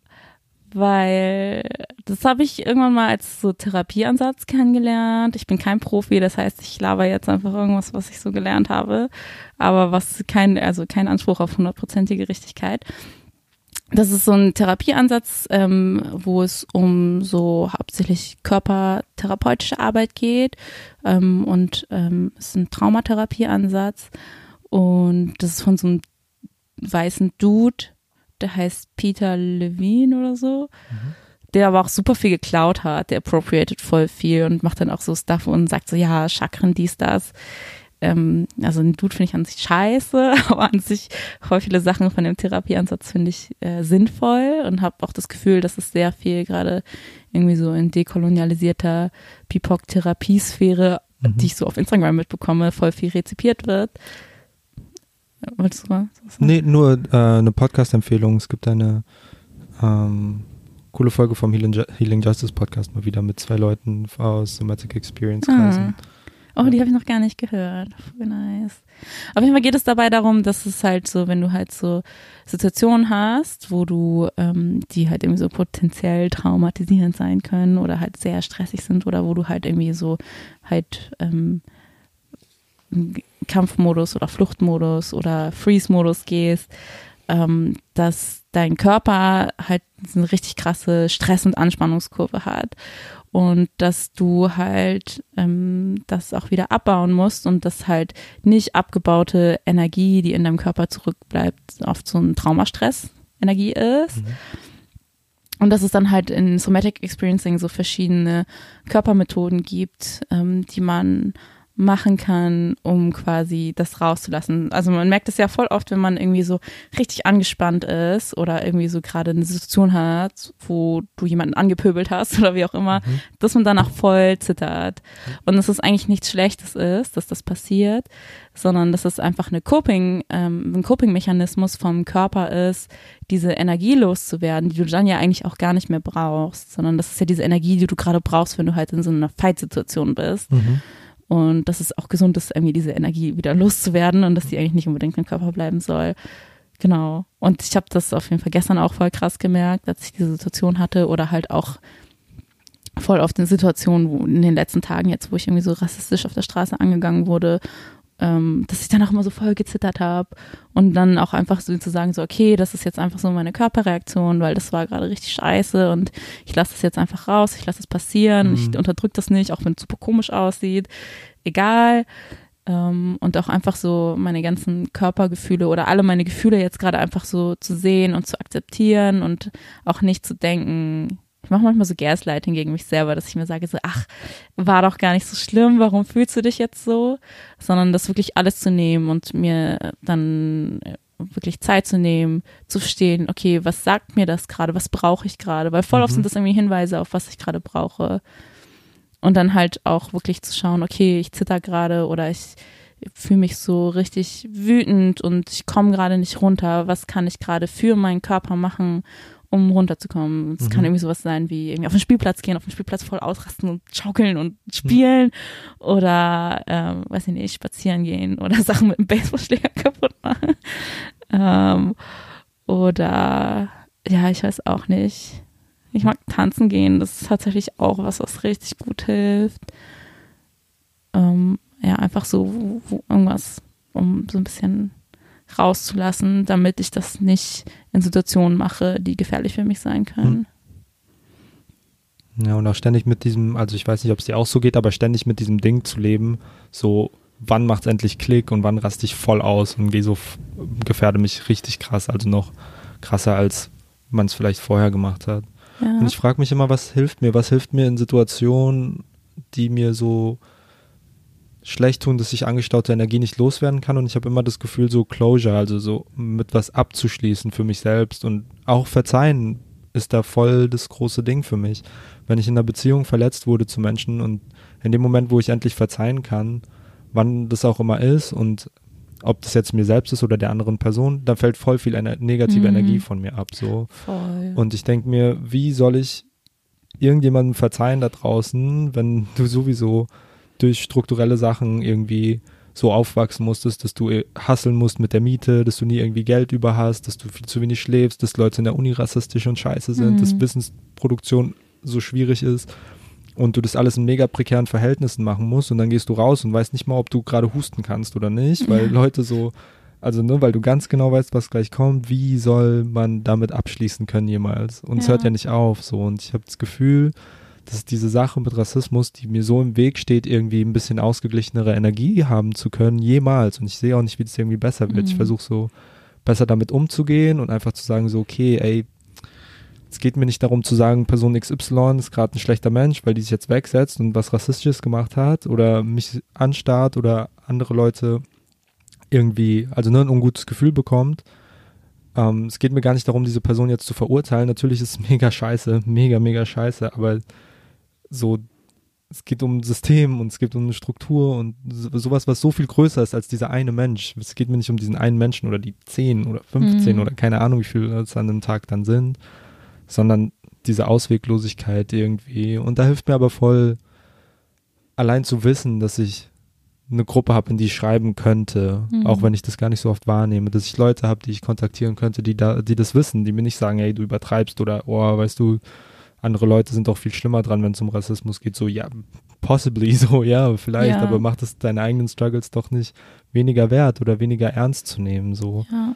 weil das habe ich irgendwann mal als so Therapieansatz kennengelernt. Ich bin kein Profi, das heißt, ich laber jetzt einfach irgendwas, was ich so gelernt habe, aber was kein, also kein Anspruch auf hundertprozentige Richtigkeit. Das ist so ein Therapieansatz, ähm, wo es um so hauptsächlich körpertherapeutische Arbeit geht ähm, und ähm, es ist ein Traumatherapieansatz und das ist von so einem weißen Dude, der heißt Peter Levine oder so, mhm. der aber auch super viel geklaut hat, der appropriated voll viel und macht dann auch so Stuff und sagt so, ja, Chakren, dies, das. ähm, also ein Dude finde ich an sich scheiße, aber an sich voll viele Sachen von dem Therapieansatz finde ich äh, sinnvoll und habe auch das Gefühl, dass es sehr viel gerade irgendwie so in dekolonialisierter P I P O C-Therapiesphäre, mhm. die ich so auf Instagram mitbekomme, voll viel rezipiert wird. Wolltest du was sagen? Nee, nur äh, eine Podcast-Empfehlung. Es gibt eine ähm, coole Folge vom Healing, Ju- Healing Justice Podcast mal wieder mit zwei Leuten aus Somatic Experience Kreisen. Hm. Oh, die habe ich noch gar nicht gehört. Voll nice. Auf jeden Fall geht es dabei darum, dass es halt so, wenn du halt so Situationen hast, wo du, ähm, die halt irgendwie so potenziell traumatisierend sein können oder halt sehr stressig sind oder wo du halt irgendwie so halt ähm, Kampfmodus oder Fluchtmodus oder Freeze-Modus gehst, ähm, dass dein Körper halt eine richtig krasse Stress- und Anspannungskurve hat und dass du halt ähm, das auch wieder abbauen musst und dass halt nicht abgebaute Energie, die in deinem Körper zurückbleibt, oft so ein Traumastress-Energie ist. Mhm. Und dass es dann halt in Somatic Experiencing so verschiedene Körpermethoden gibt, ähm, die man machen kann, um quasi das rauszulassen. Also man merkt es ja voll oft, wenn man irgendwie so richtig angespannt ist oder irgendwie so gerade eine Situation hat, wo du jemanden angepöbelt hast oder wie auch immer, mhm. dass man danach voll zittert. Und dass es eigentlich nichts Schlechtes ist, dass das passiert, sondern dass es einfach eine Coping, ähm, ein Coping-Mechanismus vom Körper ist, diese Energie loszuwerden, die du dann ja eigentlich auch gar nicht mehr brauchst, sondern das ist ja diese Energie, die du gerade brauchst, wenn du halt in so einer Fight-Situation bist. Mhm. Und dass es auch gesund ist, irgendwie diese Energie wieder loszuwerden und dass die eigentlich nicht unbedingt im Körper bleiben soll. Genau. Und ich habe das auf jeden Fall gestern auch voll krass gemerkt, als ich diese Situation hatte oder halt auch voll oft in Situationen, wo in den letzten Tagen jetzt, wo ich irgendwie so rassistisch auf der Straße angegangen wurde, ähm, dass ich dann auch immer so voll gezittert habe und dann auch einfach so zu sagen, so okay, das ist jetzt einfach so meine Körperreaktion, weil das war gerade richtig scheiße und ich lasse das jetzt einfach raus, ich lasse es passieren, mhm. ich unterdrücke das nicht, auch wenn es super komisch aussieht, egal. Ähm, und auch einfach so meine ganzen Körpergefühle oder alle meine Gefühle jetzt gerade einfach so zu sehen und zu akzeptieren und auch nicht zu denken, ich mache manchmal so Gaslighting gegen mich selber, dass ich mir sage so, ach, war doch gar nicht so schlimm, warum fühlst du dich jetzt so? Sondern das wirklich alles zu nehmen und mir dann wirklich Zeit zu nehmen, zu verstehen, okay, was sagt mir das gerade, was brauche ich gerade? Weil voll oft mhm. sind das irgendwie Hinweise, auf was ich gerade brauche. Und dann halt auch wirklich zu schauen, okay, ich zitter gerade oder ich fühle mich so richtig wütend und ich komme gerade nicht runter. Was kann ich gerade für meinen Körper machen, um runterzukommen? Es mhm. kann irgendwie sowas sein wie irgendwie auf den Spielplatz gehen, auf den Spielplatz voll ausrasten und schaukeln und spielen mhm. oder, ähm, weiß ich nicht, spazieren gehen oder Sachen mit einem Baseballschläger kaputt machen. Ähm, oder, ja, ich weiß auch nicht. Ich mag tanzen gehen, das ist tatsächlich auch was, was richtig gut hilft. Ähm, ja, einfach so wo, wo irgendwas, um so ein bisschen rauszulassen, damit ich das nicht in Situationen mache, die gefährlich für mich sein können. Ja, und auch ständig mit diesem, also ich weiß nicht, ob es dir auch so geht, aber ständig mit diesem Ding zu leben, so wann macht's endlich Klick und wann raste ich voll aus und gehe so, gefährde mich richtig krass, also noch krasser, als man es vielleicht vorher gemacht hat. Ja. Und ich frage mich immer, was hilft mir? Was hilft mir in Situationen, die mir so schlecht tun, dass ich angestaute Energie nicht loswerden kann? Und ich habe immer das Gefühl, so Closure, also so mit was abzuschließen für mich selbst. Und auch Verzeihen ist da voll das große Ding für mich. Wenn ich in einer Beziehung verletzt wurde zu Menschen und in dem Moment, wo ich endlich verzeihen kann, wann das auch immer ist und ob das jetzt mir selbst ist oder der anderen Person, da fällt voll viel ener- negative mhm. Energie von mir ab. So. Voll. Und ich denke mir, wie soll ich irgendjemandem verzeihen da draußen, wenn du sowieso durch strukturelle Sachen irgendwie so aufwachsen musstest, dass du hustlen musst mit der Miete, dass du nie irgendwie Geld über hast, dass du viel zu wenig schläfst, dass Leute in der Uni rassistisch und scheiße sind, mhm. dass Wissensproduktion so schwierig ist und du das alles in mega prekären Verhältnissen machen musst und dann gehst du raus und weißt nicht mal, ob du gerade husten kannst oder nicht, weil ja. Leute so, also ne, weil du ganz genau weißt, was gleich kommt, wie soll man damit abschließen können jemals? Und es ja. hört ja nicht auf so und ich habe das Gefühl, dass diese Sache mit Rassismus, die mir so im Weg steht, irgendwie ein bisschen ausgeglichenere Energie haben zu können, jemals. Und ich sehe auch nicht, wie das irgendwie besser wird. Mhm. Ich versuche so besser damit umzugehen und einfach zu sagen so, okay, ey, es geht mir nicht darum zu sagen, Person X Y ist gerade ein schlechter Mensch, weil die sich jetzt wegsetzt und was Rassistisches gemacht hat oder mich anstarrt oder andere Leute irgendwie, also ne, ein ungutes Gefühl bekommt. Ähm, es geht mir gar nicht darum, diese Person jetzt zu verurteilen. Natürlich ist es mega scheiße, mega, mega scheiße, aber so, es geht um ein System und es geht um eine Struktur und so, sowas, was so viel größer ist als dieser eine Mensch. Es geht mir nicht um diesen einen Menschen oder die zehn oder fünfzehn mhm. oder keine Ahnung, wie viele es an einem Tag dann sind, sondern diese Ausweglosigkeit irgendwie. Und da hilft mir aber voll, allein zu wissen, dass ich eine Gruppe habe, in die ich schreiben könnte, mhm. auch wenn ich das gar nicht so oft wahrnehme, dass ich Leute habe, die ich kontaktieren könnte, die da, die das wissen, die mir nicht sagen, hey, du übertreibst oder, oh, weißt du, andere Leute sind doch viel schlimmer dran, wenn es um Rassismus geht. So, ja, possibly so, ja, vielleicht, ja. aber macht es deine eigenen Struggles doch nicht weniger wert oder weniger ernst zu nehmen, so. Ja.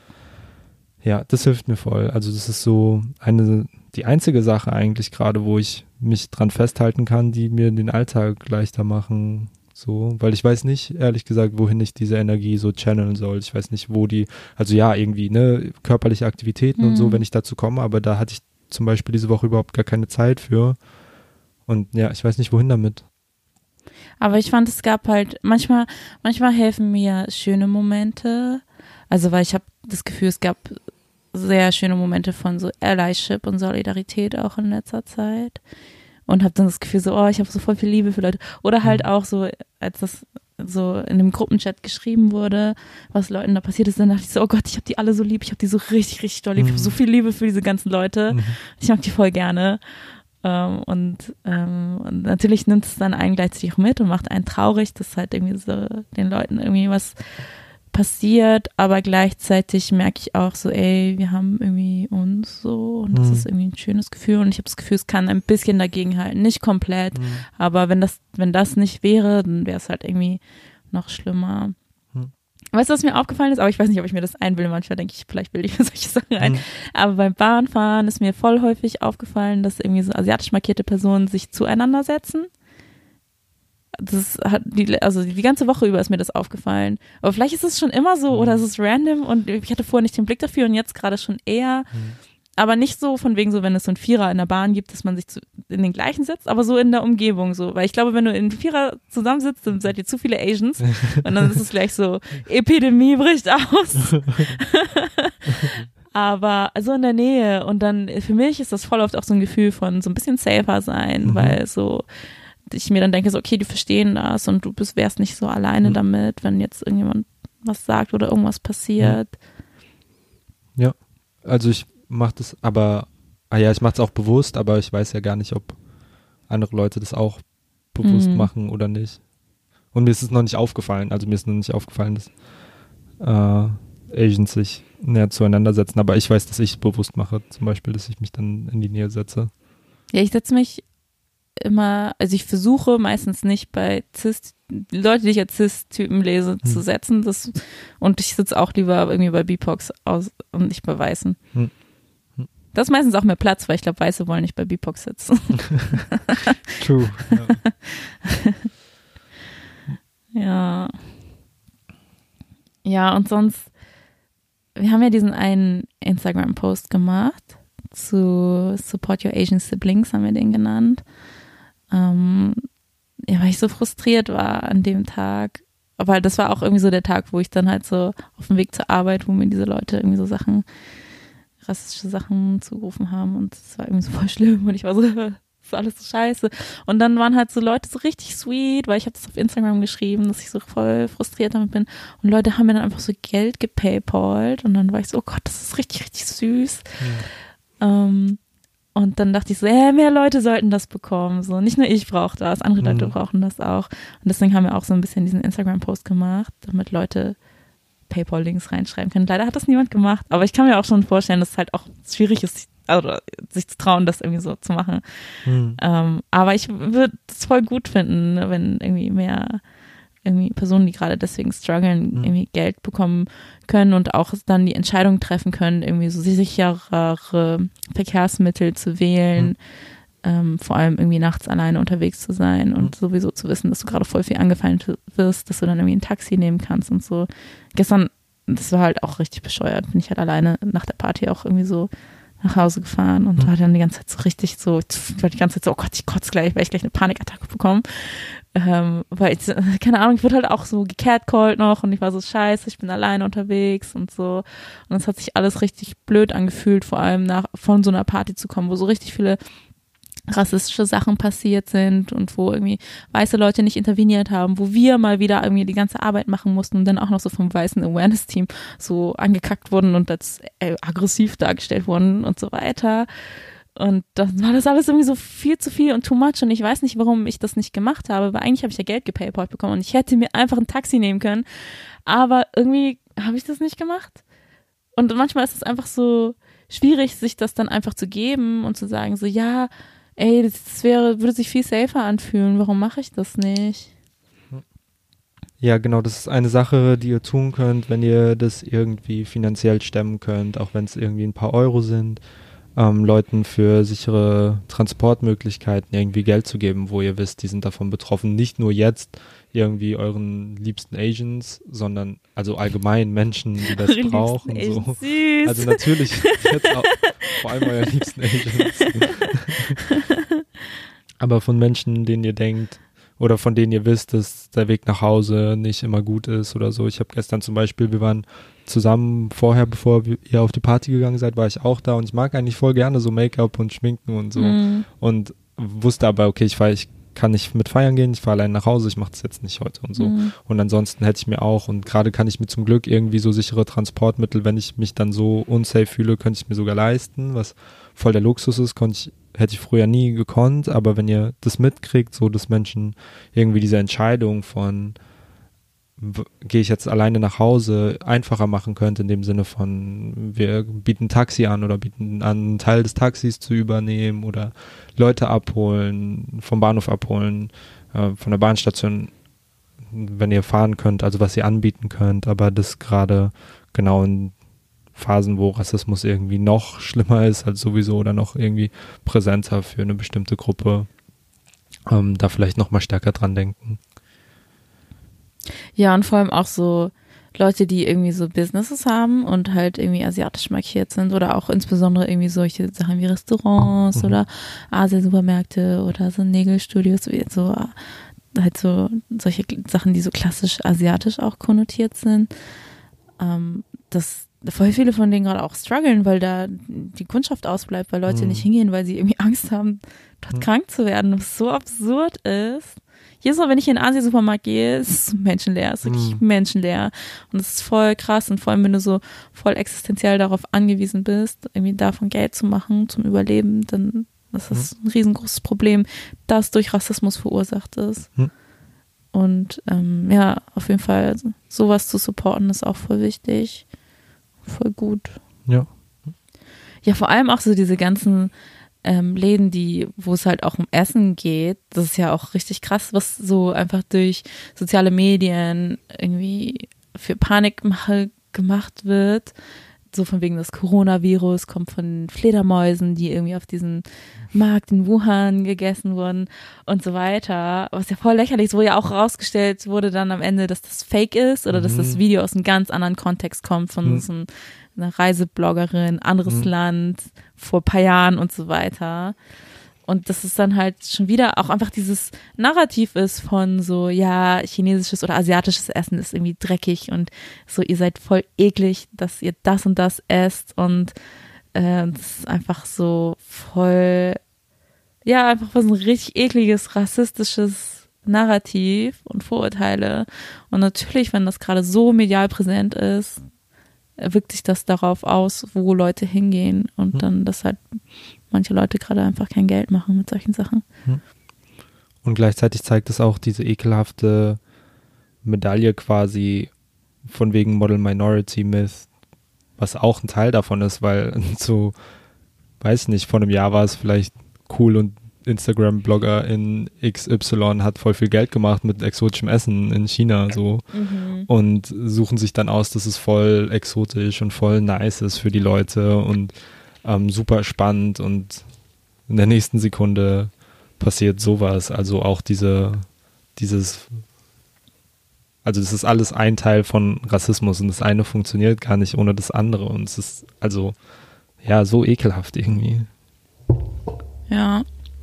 Ja, das hilft mir voll. Also das ist so eine, die einzige Sache eigentlich gerade, wo ich mich dran festhalten kann, die mir den Alltag leichter machen, so, weil ich weiß nicht, ehrlich gesagt, wohin ich diese Energie so channeln soll. Ich weiß nicht, wo die, also ja, irgendwie, ne, körperliche Aktivitäten mhm. und so, wenn ich dazu komme, aber da hatte ich zum Beispiel diese Woche überhaupt gar keine Zeit für. Und ja, ich weiß nicht, wohin damit. Aber ich fand, es gab halt, manchmal, manchmal helfen mir schöne Momente. Also, weil ich habe das Gefühl, es gab sehr schöne Momente von so Allyship und Solidarität auch in letzter Zeit. Und habe dann das Gefühl so, oh, ich habe so voll viel Liebe für Leute. Oder halt mhm. auch so, als das so in dem Gruppenchat geschrieben wurde, was Leuten da passiert ist, dann dachte ich so, oh Gott, ich habe die alle so lieb, ich habe die so richtig, richtig doll lieb, mhm. ich habe so viel Liebe für diese ganzen Leute. Mhm. Ich mag die voll gerne. Ähm, und, ähm, und natürlich nimmt es dann einen gleichzeitig auch mit und macht einen traurig, dass halt irgendwie so den Leuten irgendwie was passiert, aber gleichzeitig merke ich auch so, ey, wir haben irgendwie uns so und das mhm. ist irgendwie ein schönes Gefühl und ich habe das Gefühl, es kann ein bisschen dagegen halten, nicht komplett, mhm. aber wenn das, wenn das nicht wäre, dann wäre es halt irgendwie noch schlimmer. Mhm. Weißt du, was mir aufgefallen ist? Aber ich weiß nicht, ob ich mir das einbilde, manchmal denke ich, vielleicht bilde ich mir solche Sachen ein, mhm. aber beim Bahnfahren ist mir voll häufig aufgefallen, dass irgendwie so asiatisch markierte Personen sich zueinander setzen. Das hat die, also die ganze Woche über ist mir das aufgefallen. Aber vielleicht ist es schon immer so oder es ist random und ich hatte vorher nicht den Blick dafür und jetzt gerade schon eher. Mhm. Aber nicht so von wegen so, wenn es so einen Vierer in der Bahn gibt, dass man sich zu, in den gleichen setzt, aber so in der Umgebung so. Weil ich glaube, wenn du in Vierer zusammensitzt, dann seid ihr zu viele Asians und dann ist es gleich so, Epidemie bricht aus. Aber so in der Nähe und dann für mich ist das voll oft auch so ein Gefühl von so ein bisschen safer sein, mhm. weil so ich mir dann denke, so okay, die verstehen das und du bist, wärst nicht so alleine mhm. damit, wenn jetzt irgendjemand was sagt oder irgendwas passiert. Ja, also ich mache das aber, ah ja, ich mache es auch bewusst, aber ich weiß ja gar nicht, ob andere Leute das auch bewusst mhm. machen oder nicht. Und mir ist es noch nicht aufgefallen, also mir ist noch nicht aufgefallen, dass äh, Asians sich näher zueinander setzen, aber ich weiß, dass ich es bewusst mache, zum Beispiel, dass ich mich dann in die Nähe setze. Ja, ich setze mich immer, also ich versuche meistens nicht bei Cis, Leute, die ich als Cis-Typen lese, hm. zu setzen. Das, und ich sitze auch lieber irgendwie bei B I P O X aus und nicht bei Weißen. Hm. Hm. Das ist meistens auch mehr Platz, weil ich glaube, Weiße wollen nicht bei B I P O X sitzen. True. Ja. ja. Ja, und sonst, wir haben ja diesen einen Instagram-Post gemacht zu Support Your Asian Siblings, haben wir den genannt. Ähm, ja, weil ich so frustriert war an dem Tag. Aber das war auch irgendwie so der Tag, wo ich dann halt so auf dem Weg zur Arbeit, wo mir diese Leute irgendwie so Sachen, rassistische Sachen zugerufen haben und das war irgendwie so voll schlimm und ich war so, das ist alles so scheiße. Und dann waren halt so Leute so richtig sweet, weil ich habe das auf Instagram geschrieben, dass ich so voll frustriert damit bin und Leute haben mir dann einfach so Geld gepaypalt und dann war ich so, oh Gott, das ist richtig, richtig süß. Ja. Ähm, Und dann dachte ich so, äh, mehr Leute sollten das bekommen. So, nicht nur ich brauche das, andere mhm. Leute brauchen das auch. Und deswegen haben wir auch so ein bisschen diesen Instagram-Post gemacht, damit Leute PayPal-Links reinschreiben können. Leider hat das niemand gemacht, aber ich kann mir auch schon vorstellen, dass es halt auch schwierig ist, also sich zu trauen, das irgendwie so zu machen. Mhm. Ähm, aber ich würde es voll gut finden, wenn irgendwie mehr irgendwie Personen, die gerade deswegen strugglen, mhm. irgendwie Geld bekommen können und auch dann die Entscheidung treffen können, irgendwie so sicherere Verkehrsmittel zu wählen, mhm. ähm, vor allem irgendwie nachts alleine unterwegs zu sein und mhm. sowieso zu wissen, dass du gerade voll viel angefallen wirst, dass du dann irgendwie ein Taxi nehmen kannst und so. Gestern, das war halt auch richtig bescheuert, bin ich halt alleine nach der Party auch irgendwie so, nach Hause gefahren und war dann die ganze Zeit so richtig so, ich war die ganze Zeit so, oh Gott, ich kotze gleich, weil ich gleich eine Panikattacke bekomme. Ähm, weil ich, keine Ahnung, ich wurde halt auch so gecatcallt noch und ich war so scheiße, ich bin alleine unterwegs und so. Und es hat sich alles richtig blöd angefühlt, vor allem nach von so einer Party zu kommen, wo so richtig viele rassistische Sachen passiert sind und wo irgendwie weiße Leute nicht interveniert haben, wo wir mal wieder irgendwie die ganze Arbeit machen mussten und dann auch noch so vom weißen Awareness-Team so angekackt wurden und als äh, aggressiv dargestellt wurden und so weiter. Und dann war das alles irgendwie so viel zu viel und too much und ich weiß nicht, warum ich das nicht gemacht habe, weil eigentlich habe ich ja Geld gepaypalt bekommen und ich hätte mir einfach ein Taxi nehmen können, aber irgendwie habe ich das nicht gemacht. Und manchmal ist es einfach so schwierig, sich das dann einfach zu geben und zu sagen so, ja, ey, das wäre, würde sich viel safer anfühlen, warum mache ich das nicht? Ja, genau, das ist eine Sache, die ihr tun könnt, wenn ihr das irgendwie finanziell stemmen könnt, auch wenn es irgendwie ein paar Euro sind, ähm, Leuten für sichere Transportmöglichkeiten irgendwie Geld zu geben, wo ihr wisst, die sind davon betroffen, nicht nur jetzt irgendwie euren liebsten Asians, sondern also allgemein Menschen, die das brauchen. So. Süß. Also natürlich jetzt auch, vor allem euren liebsten Asians. Aber von Menschen, denen ihr denkt oder von denen ihr wisst, dass der Weg nach Hause nicht immer gut ist oder so. Ich habe gestern zum Beispiel, wir waren zusammen vorher, bevor ihr auf die Party gegangen seid, war ich auch da und ich mag eigentlich voll gerne so Make-up und Schminken und so mm. und wusste aber, okay, ich fahre, ich kann nicht mit feiern gehen, ich fahre allein nach Hause, ich mache das jetzt nicht heute und so. Mm. Und ansonsten hätte ich mir auch, und gerade kann ich mir zum Glück irgendwie so sichere Transportmittel, wenn ich mich dann so unsafe fühle, könnte ich mir sogar leisten, was voll der Luxus ist, konnte ich, hätte ich früher nie gekonnt, aber wenn ihr das mitkriegt, so dass Menschen irgendwie diese Entscheidung von w- gehe ich jetzt alleine nach Hause einfacher machen könnte, in dem Sinne von wir bieten Taxi an oder bieten an, einen Teil des Taxis zu übernehmen oder Leute abholen, vom Bahnhof abholen, äh, von der Bahnstation, wenn ihr fahren könnt, also was ihr anbieten könnt, aber das gerade genau in Phasen, wo Rassismus irgendwie noch schlimmer ist als sowieso oder noch irgendwie präsenter für eine bestimmte Gruppe, ähm, da vielleicht noch mal stärker dran denken. Ja, und vor allem auch so Leute, die irgendwie so Businesses haben und halt irgendwie asiatisch markiert sind oder auch insbesondere irgendwie solche Sachen wie Restaurants mhm. oder Asia-Supermärkte oder so Nägelstudios, so halt so solche Sachen, die so klassisch asiatisch auch konnotiert sind. Ähm, das voll viele von denen gerade auch strugglen, weil da die Kundschaft ausbleibt, weil Leute mhm. nicht hingehen, weil sie irgendwie Angst haben, dort mhm. krank zu werden, was so absurd ist. Jedes Mal, wenn ich in den Asien-Supermarkt gehe, ist es menschenleer, es ist wirklich mhm. menschenleer. Und es ist voll krass und vor allem, wenn du so voll existenziell darauf angewiesen bist, irgendwie davon Geld zu machen, zum Überleben, dann ist das mhm. ein riesengroßes Problem, das durch Rassismus verursacht ist. Mhm. Und ähm, ja, auf jeden Fall sowas zu supporten ist auch voll wichtig. Voll gut. Ja. Ja, vor allem auch so diese ganzen ähm, Läden, die, wo es halt auch um Essen geht. Das ist ja auch richtig krass, was so einfach durch soziale Medien irgendwie für Panikmache gemacht wird. So von wegen das Coronavirus kommt von Fledermäusen, die irgendwie auf diesem Markt in Wuhan gegessen wurden und so weiter. Was ja voll lächerlich ist, wo ja auch rausgestellt wurde dann am Ende, dass das Fake ist oder mhm. dass das Video aus einem ganz anderen Kontext kommt von mhm. so einer Reisebloggerin, anderes mhm. Land, vor ein paar Jahren und so weiter. Und dass es dann halt schon wieder auch einfach dieses Narrativ ist von so, ja, chinesisches oder asiatisches Essen ist irgendwie dreckig und so, ihr seid voll eklig, dass ihr das und das esst und äh, das ist einfach so voll, ja, einfach was ein richtig ekliges, rassistisches Narrativ und Vorurteile. Und natürlich, wenn das gerade so medial präsent ist, wirkt sich das darauf aus, wo Leute hingehen und mhm. dann, dass halt manche Leute gerade einfach kein Geld machen mit solchen Sachen. Und gleichzeitig zeigt es auch diese ekelhafte Medaille quasi von wegen Model Minority Myth, was auch ein Teil davon ist, weil so, weiß nicht, vor einem Jahr war es vielleicht cool und Instagram-Blogger in X Y hat voll viel Geld gemacht mit exotischem Essen in China so mhm. und suchen sich dann aus, dass es voll exotisch und voll nice ist für die Leute und ähm, super spannend und in der nächsten Sekunde passiert sowas. Also auch diese, dieses, also das ist alles ein Teil von Rassismus und das eine funktioniert gar nicht ohne das andere und es ist, also ja, so ekelhaft irgendwie. Ja.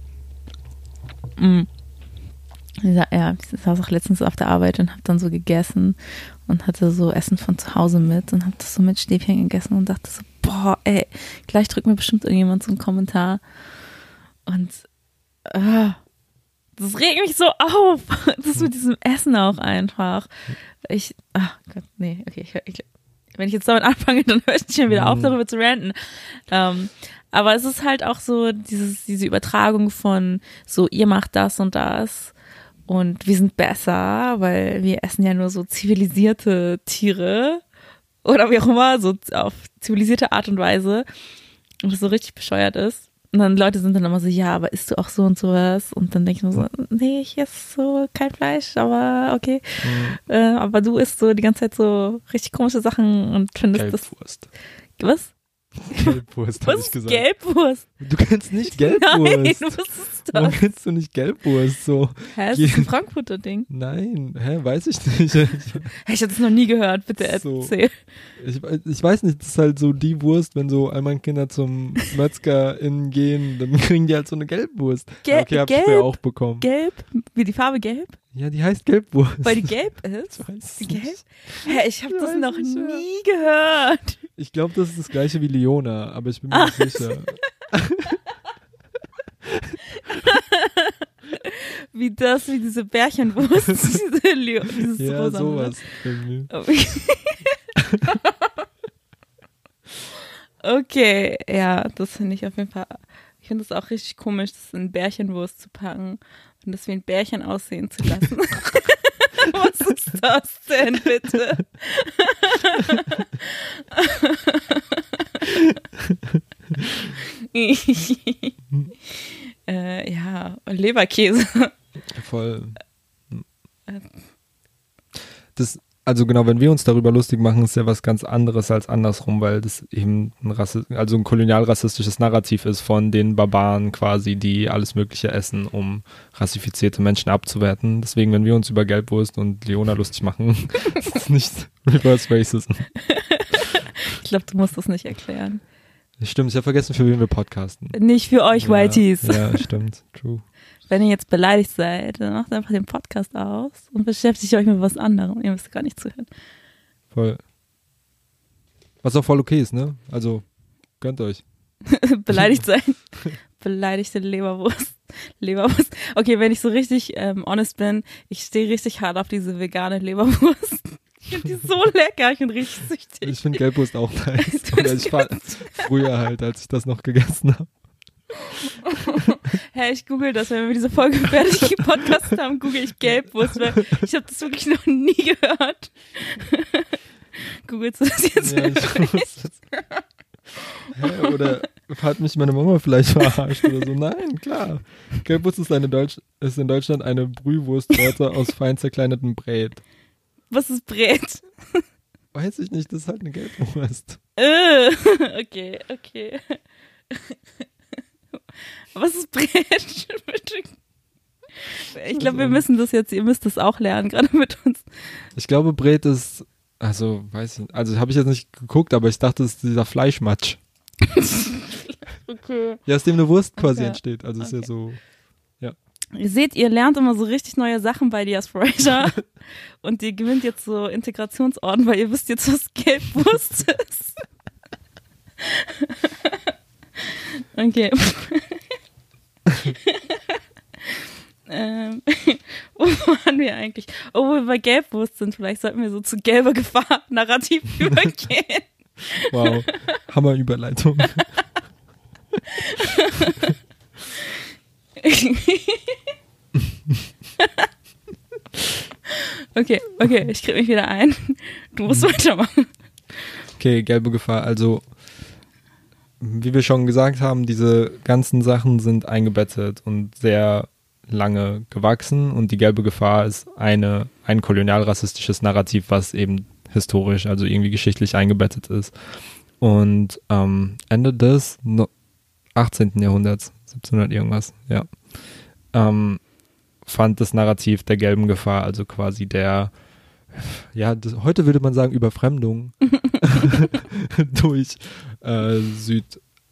Mhm. Ja, ich saß auch letztens auf der Arbeit und habe dann so gegessen und hatte so Essen von zu Hause mit und habe das so mit Stäbchen gegessen und dachte so, boah, ey, gleich drückt mir bestimmt irgendjemand so einen Kommentar. Und äh, das regt mich so auf. Das ist mit diesem Essen auch einfach. Ich, ach Gott, nee, okay, ich, ich, wenn ich jetzt damit anfange, dann höre ich nicht mehr wieder auf, darüber zu ranten. Ähm, aber es ist halt auch so dieses, diese Übertragung von so, ihr macht das und das und wir sind besser, weil wir essen ja nur so zivilisierte Tiere oder wie auch immer, so auf zivilisierte Art und Weise und das so richtig bescheuert ist. Und dann Leute sind dann immer so, ja, aber isst du auch so und sowas? Und dann denke ich mir so, nee, ich esse so kein Fleisch, aber okay. Mhm. Äh, aber du isst so die ganze Zeit so richtig komische Sachen und findest Gelbwurst. das. Was? Gelbwurst, habe ich gesagt. Gelbwurst? Du kennst nicht Gelbwurst. Nein, was ist das? Warum kennst du nicht Gelbwurst? So. Hä, ist das ein Frankfurter Ding? Nein, hä, weiß ich nicht. Hey, ich habe das noch nie gehört, bitte erzähl. So. Ich, ich weiß nicht, das ist halt so die Wurst, wenn so einmal Kinder zum Metzger gehen, dann kriegen die halt so eine Gelbwurst. Gel- okay, hab gelb, ich früher auch bekommen. Gelb? Wie die Farbe gelb? Ja, die heißt Gelbwurst. Weil die gelb ist? Ich weiß die nicht. Gelb? Hä, ich habe das noch nicht, nie ja. gehört. Ich glaube, das ist das gleiche wie Leona, aber ich bin mir nicht sicher. Wie das, wie diese Bärchenwurst. diese Leo, dieses ja, Rosa, sowas. Irgendwie. Okay, ja, das finde ich auf jeden Fall, ich finde das auch richtig komisch, das in Bärchenwurst zu packen und das wie ein Bärchen aussehen zu lassen. Was ist das denn, bitte? äh, ja, und Leberkäse. Voll. Das, also genau, wenn wir uns darüber lustig machen, ist ja was ganz anderes als andersrum, weil das eben ein Rassi- also ein kolonialrassistisches Narrativ ist von den Barbaren quasi, die alles Mögliche essen, um rassifizierte Menschen abzuwerten. Deswegen, wenn wir uns über Gelbwurst und Leona lustig machen, ist es nicht Reverse Racism. Ich glaube, du musst das nicht erklären. Stimmt, ich habe vergessen, für wen wir podcasten. Nicht für euch, ja, Whiteys. Ja, stimmt, true. Wenn ihr jetzt beleidigt seid, dann macht einfach den Podcast aus und beschäftigt euch mit was anderem. Ihr müsst gar nicht zuhören. Voll. Was auch voll okay ist, ne? Also, gönnt euch. Beleidigt sein. Beleidigte Leberwurst. Leberwurst. Okay, wenn ich so richtig ähm, honest bin, ich stehe richtig hart auf diese vegane Leberwurst. Ich finde die so lecker, ich bin richtig süchtig. Ich finde Gelbwurst auch nice. Oder ich war früher halt, als ich das noch gegessen habe. Hey, ich google das, wenn wir diese Folge fertig gepodcastet haben, google ich Gelbwurst, weil ich habe das wirklich noch nie gehört. Googlest du das jetzt? Ja, ich muss das. Hä, oder hat mich meine Mama vielleicht verarscht oder so? Nein, klar. Gelbwurst ist, eine Deutsch- ist in Deutschland eine Brühwurstsorte aus fein zerkleinertem Brät. Was ist Brät? Weiß ich nicht, das ist halt eine Gelbwurst. Äh, okay, okay. Was ist Brät? Ich glaube, wir müssen das jetzt, ihr müsst das auch lernen, gerade mit uns. Ich glaube, Brät ist, also, weiß ich, also habe ich jetzt nicht geguckt, aber ich dachte, es ist dieser Fleischmatsch. Okay. Ja, aus dem eine Wurst quasi Okay. entsteht. Also ist Okay. ja so, ja. Ihr seht, ihr lernt immer so richtig neue Sachen bei Diasporasia und ihr gewinnt jetzt so Integrationsorden, weil ihr wisst jetzt, was Gelbwurst ist. Okay. ähm, wo waren wir eigentlich? Oh, wo wir bei Gelbwurst sind, vielleicht sollten wir so zu gelber Gefahr narrativ übergehen. Wow, Hammerüberleitung. Okay, okay, ich krieg mich wieder ein. Du musst weitermachen. Okay, gelbe Gefahr. Also, wie wir schon gesagt haben, diese ganzen Sachen sind eingebettet und sehr lange gewachsen und die gelbe Gefahr ist eine, ein kolonialrassistisches Narrativ, was eben historisch, also irgendwie geschichtlich eingebettet ist. Und ähm, Ende des no- achtzehnten. Jahrhunderts, siebzehnhundert irgendwas, ja, ähm, fand das Narrativ der gelben Gefahr, also quasi der, ja, das, heute würde man sagen Überfremdung durch äh, Süd,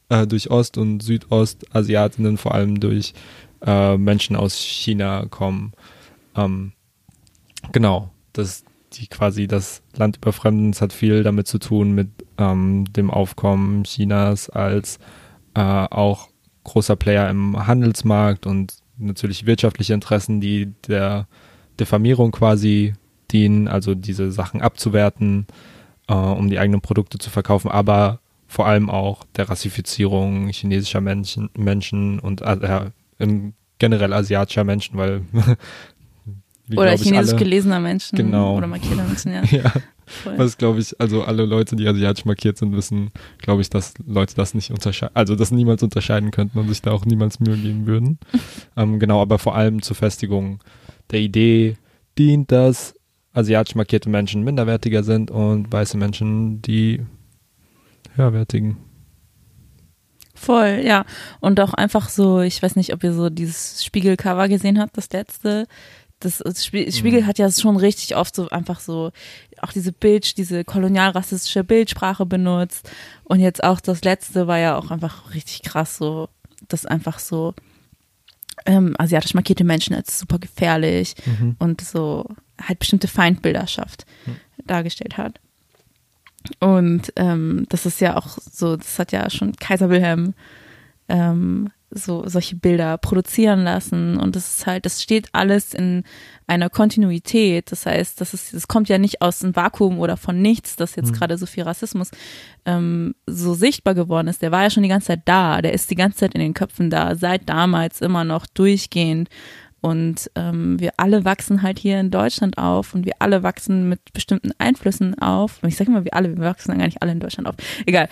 äh, durch Ost- und Südostasiatinnen, vor allem durch äh, Menschen aus China kommen. Ähm, genau, das die quasi das Land überfremden, das hat viel damit zu tun mit ähm, dem Aufkommen Chinas als äh, auch großer Player im Handelsmarkt und natürlich wirtschaftliche Interessen, die der Diffamierung quasi dienen, also diese Sachen abzuwerten, äh, um die eigenen Produkte zu verkaufen, aber vor allem auch der Rassifizierung chinesischer Menschen, Menschen und äh, im generell asiatischer Menschen, weil wie, oder ich, chinesisch alle, gelesener Menschen genau. oder markierter Menschen, ja. ja. Voll. Was glaube ich, also alle Leute, die asiatisch markiert sind, wissen, glaube ich, dass Leute das nicht unterscheiden, also das niemals unterscheiden könnten und sich da auch niemals Mühe geben würden. ähm, genau, aber vor allem zur Festigung der Idee dient, dass asiatisch markierte Menschen minderwertiger sind und weiße Menschen die höherwertigen. Voll, ja. Und auch einfach so, ich weiß nicht, ob ihr so dieses Spiegel-Cover gesehen habt, das letzte. Das, das Spiegel mhm. hat ja schon richtig oft so einfach so auch diese Bild, diese kolonialrassistische Bildsprache benutzt. Und jetzt auch das letzte war ja auch einfach richtig krass so, das einfach so ähm, asiatisch markierte Menschen als super gefährlich mhm. und so halt bestimmte Feindbilder schafft, mhm. dargestellt hat. Und ähm, das ist ja auch so, das hat ja schon Kaiser Wilhelm ähm, so solche Bilder produzieren lassen und das ist halt, das steht alles in einer Kontinuität, das heißt, das ist, das kommt ja nicht aus einem Vakuum oder von nichts, dass jetzt mhm. gerade so viel Rassismus ähm, so sichtbar geworden ist, der war ja schon die ganze Zeit da, der ist die ganze Zeit in den Köpfen da, seit damals immer noch durchgehend und ähm, wir alle wachsen halt hier in Deutschland auf und wir alle wachsen mit bestimmten Einflüssen auf. Ich sage immer, wir alle, wir wachsen dann gar nicht alle in Deutschland auf. Egal.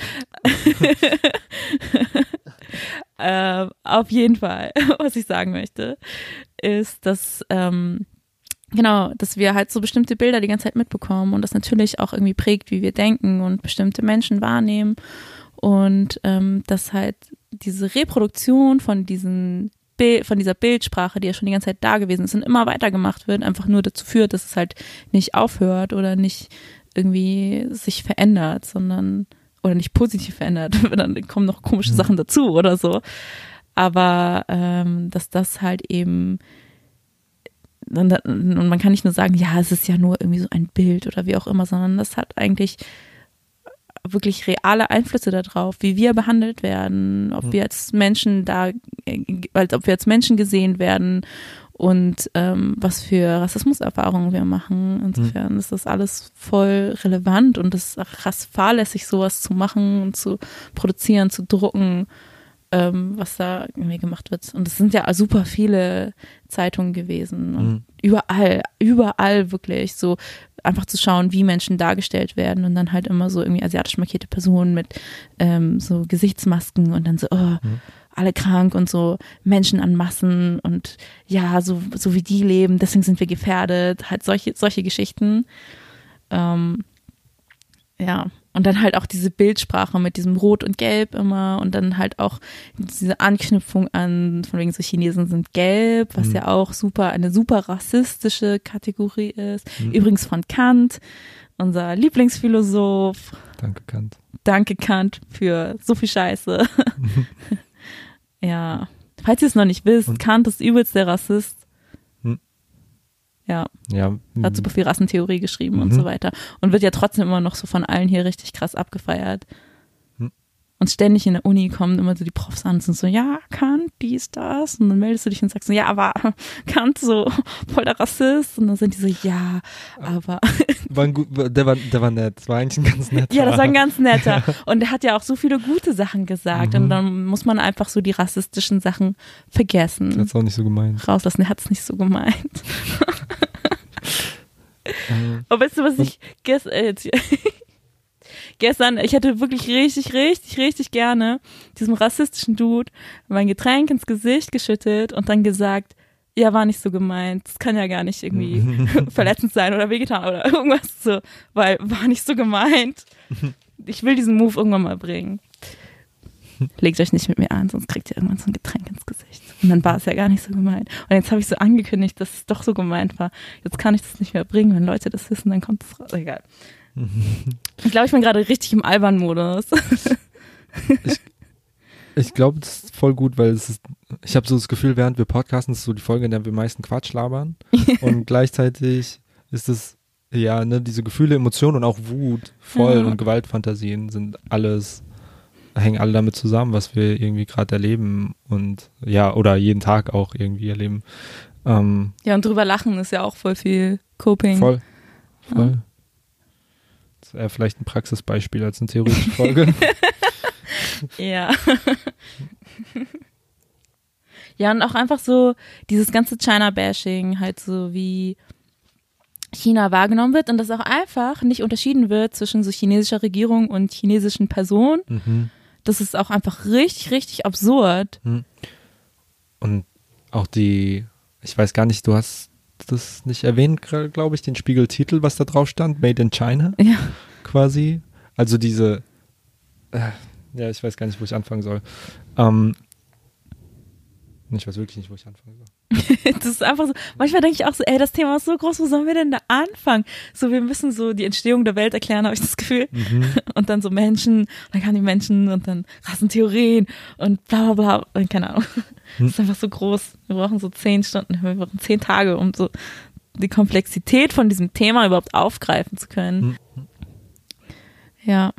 äh, auf jeden Fall, was ich sagen möchte, ist, dass ähm, genau, dass wir halt so bestimmte Bilder die ganze Zeit mitbekommen und das natürlich auch irgendwie prägt, wie wir denken und bestimmte Menschen wahrnehmen und ähm, dass halt diese Reproduktion von diesen von dieser Bildsprache, die ja schon die ganze Zeit da gewesen ist und immer weitergemacht wird, einfach nur dazu führt, dass es halt nicht aufhört oder nicht irgendwie sich verändert, sondern oder nicht positiv verändert, dann kommen noch komische Sachen dazu oder so. Aber ähm, dass das halt eben und man kann nicht nur sagen, ja, es ist ja nur irgendwie so ein Bild oder wie auch immer, sondern das hat eigentlich wirklich reale Einflüsse darauf, wie wir behandelt werden, ob wir als Menschen da, als ob wir als Menschen gesehen werden und ähm, was für Rassismuserfahrungen wir machen. Insofern mhm. ist das alles voll relevant und es ist auch krass fahrlässig, sowas zu machen und zu produzieren, zu drucken, ähm, was da irgendwie gemacht wird. Und es sind ja super viele Zeitungen gewesen und mhm. überall, überall wirklich so einfach zu schauen, wie Menschen dargestellt werden und dann halt immer so irgendwie asiatisch markierte Personen mit ähm, so Gesichtsmasken und dann so, oh, mhm. alle krank und so Menschen an Massen und ja, so, so wie die leben, deswegen sind wir gefährdet, halt solche, solche Geschichten. Ähm, ja, und dann halt auch diese Bildsprache mit diesem Rot und Gelb immer und dann halt auch diese Anknüpfung an, von wegen so Chinesen sind gelb, was mhm. ja auch super, eine super rassistische Kategorie ist. Mhm. Übrigens von Kant, unser Lieblingsphilosoph. Danke Kant. Danke Kant für so viel Scheiße. Mhm. Ja, falls ihr es noch nicht wisst, und? Kant ist übelst der Rassist. Ja, ja. Hat super viel Rassentheorie geschrieben mhm. und so weiter. Und wird ja trotzdem immer noch so von allen hier richtig krass abgefeiert. Mhm. Und ständig in der Uni kommen immer so die Profs an und sind so, ja, Kant, dies, das. Und dann meldest du dich und sagst so, ja, aber Kant so voll der Rassist. Und dann sind die so, ja, aber. War ein gut, der, war, der war nett, das war eigentlich ein ganz netter. Ja, das war ein ganz netter. Und er hat ja auch so viele gute Sachen gesagt. Mhm. Und dann muss man einfach so die rassistischen Sachen vergessen. Er hat es auch nicht so gemeint. Rauslassen, er hat es nicht so gemeint. Aber weißt du, was ich gestern, äh, gestern, ich hätte wirklich richtig, richtig, richtig gerne diesem rassistischen Dude mein Getränk ins Gesicht geschüttet und dann gesagt, ja, war nicht so gemeint, das kann ja gar nicht irgendwie verletzend sein oder wehgetan oder irgendwas so, weil war nicht so gemeint. Ich will diesen Move irgendwann mal bringen. Legt euch nicht mit mir an, sonst kriegt ihr irgendwann so ein Getränk ins Gesicht. Und dann war es ja gar nicht so gemeint. Und jetzt habe ich so angekündigt, dass es doch so gemeint war. Jetzt kann ich das nicht mehr bringen. Wenn Leute das wissen, dann kommt es raus. Egal. Ich glaube, ich bin gerade richtig im Albern-Modus. Ich, Ich glaube, das ist voll gut, weil es ist, ich habe so das Gefühl, während wir podcasten, ist so die Folge, in der wir meisten Quatsch labern. Und gleichzeitig ist es, ja, ne, diese Gefühle, Emotionen und auch Wut, voll Ja. und Gewaltfantasien sind alles, hängen alle damit zusammen, was wir irgendwie gerade erleben und ja, oder jeden Tag auch irgendwie erleben. Ähm, Ja, und drüber lachen ist ja auch voll viel Coping. voll, voll. Ja. Das wäre vielleicht ein Praxisbeispiel als eine theoretische Folge. Ja. Ja, und auch einfach so dieses ganze China-Bashing, halt so wie China wahrgenommen wird und dass auch einfach nicht unterschieden wird zwischen so chinesischer Regierung und chinesischen Personen. Mhm. Das ist auch einfach richtig, richtig absurd. Und auch die, ich weiß gar nicht, du hast das nicht erwähnt, glaube ich, den Spiegeltitel, was da drauf stand, Made in China, Ja. quasi. Also diese, äh, ja, ich weiß gar nicht, wo ich anfangen soll. Ähm, ich weiß wirklich nicht, wo ich anfangen soll. Das ist einfach so, manchmal denke ich auch so, ey, das Thema ist so groß, wo sollen wir denn da anfangen? So, wir müssen so die Entstehung der Welt erklären, habe ich das Gefühl. Mhm. Und dann so Menschen, dann kamen die Menschen und dann Rassentheorien und bla bla bla, und keine Ahnung. Das ist einfach so groß. Wir brauchen so zehn Stunden, wir brauchen zehn Tage, um so die Komplexität von diesem Thema überhaupt aufgreifen zu können. Mhm. Ja.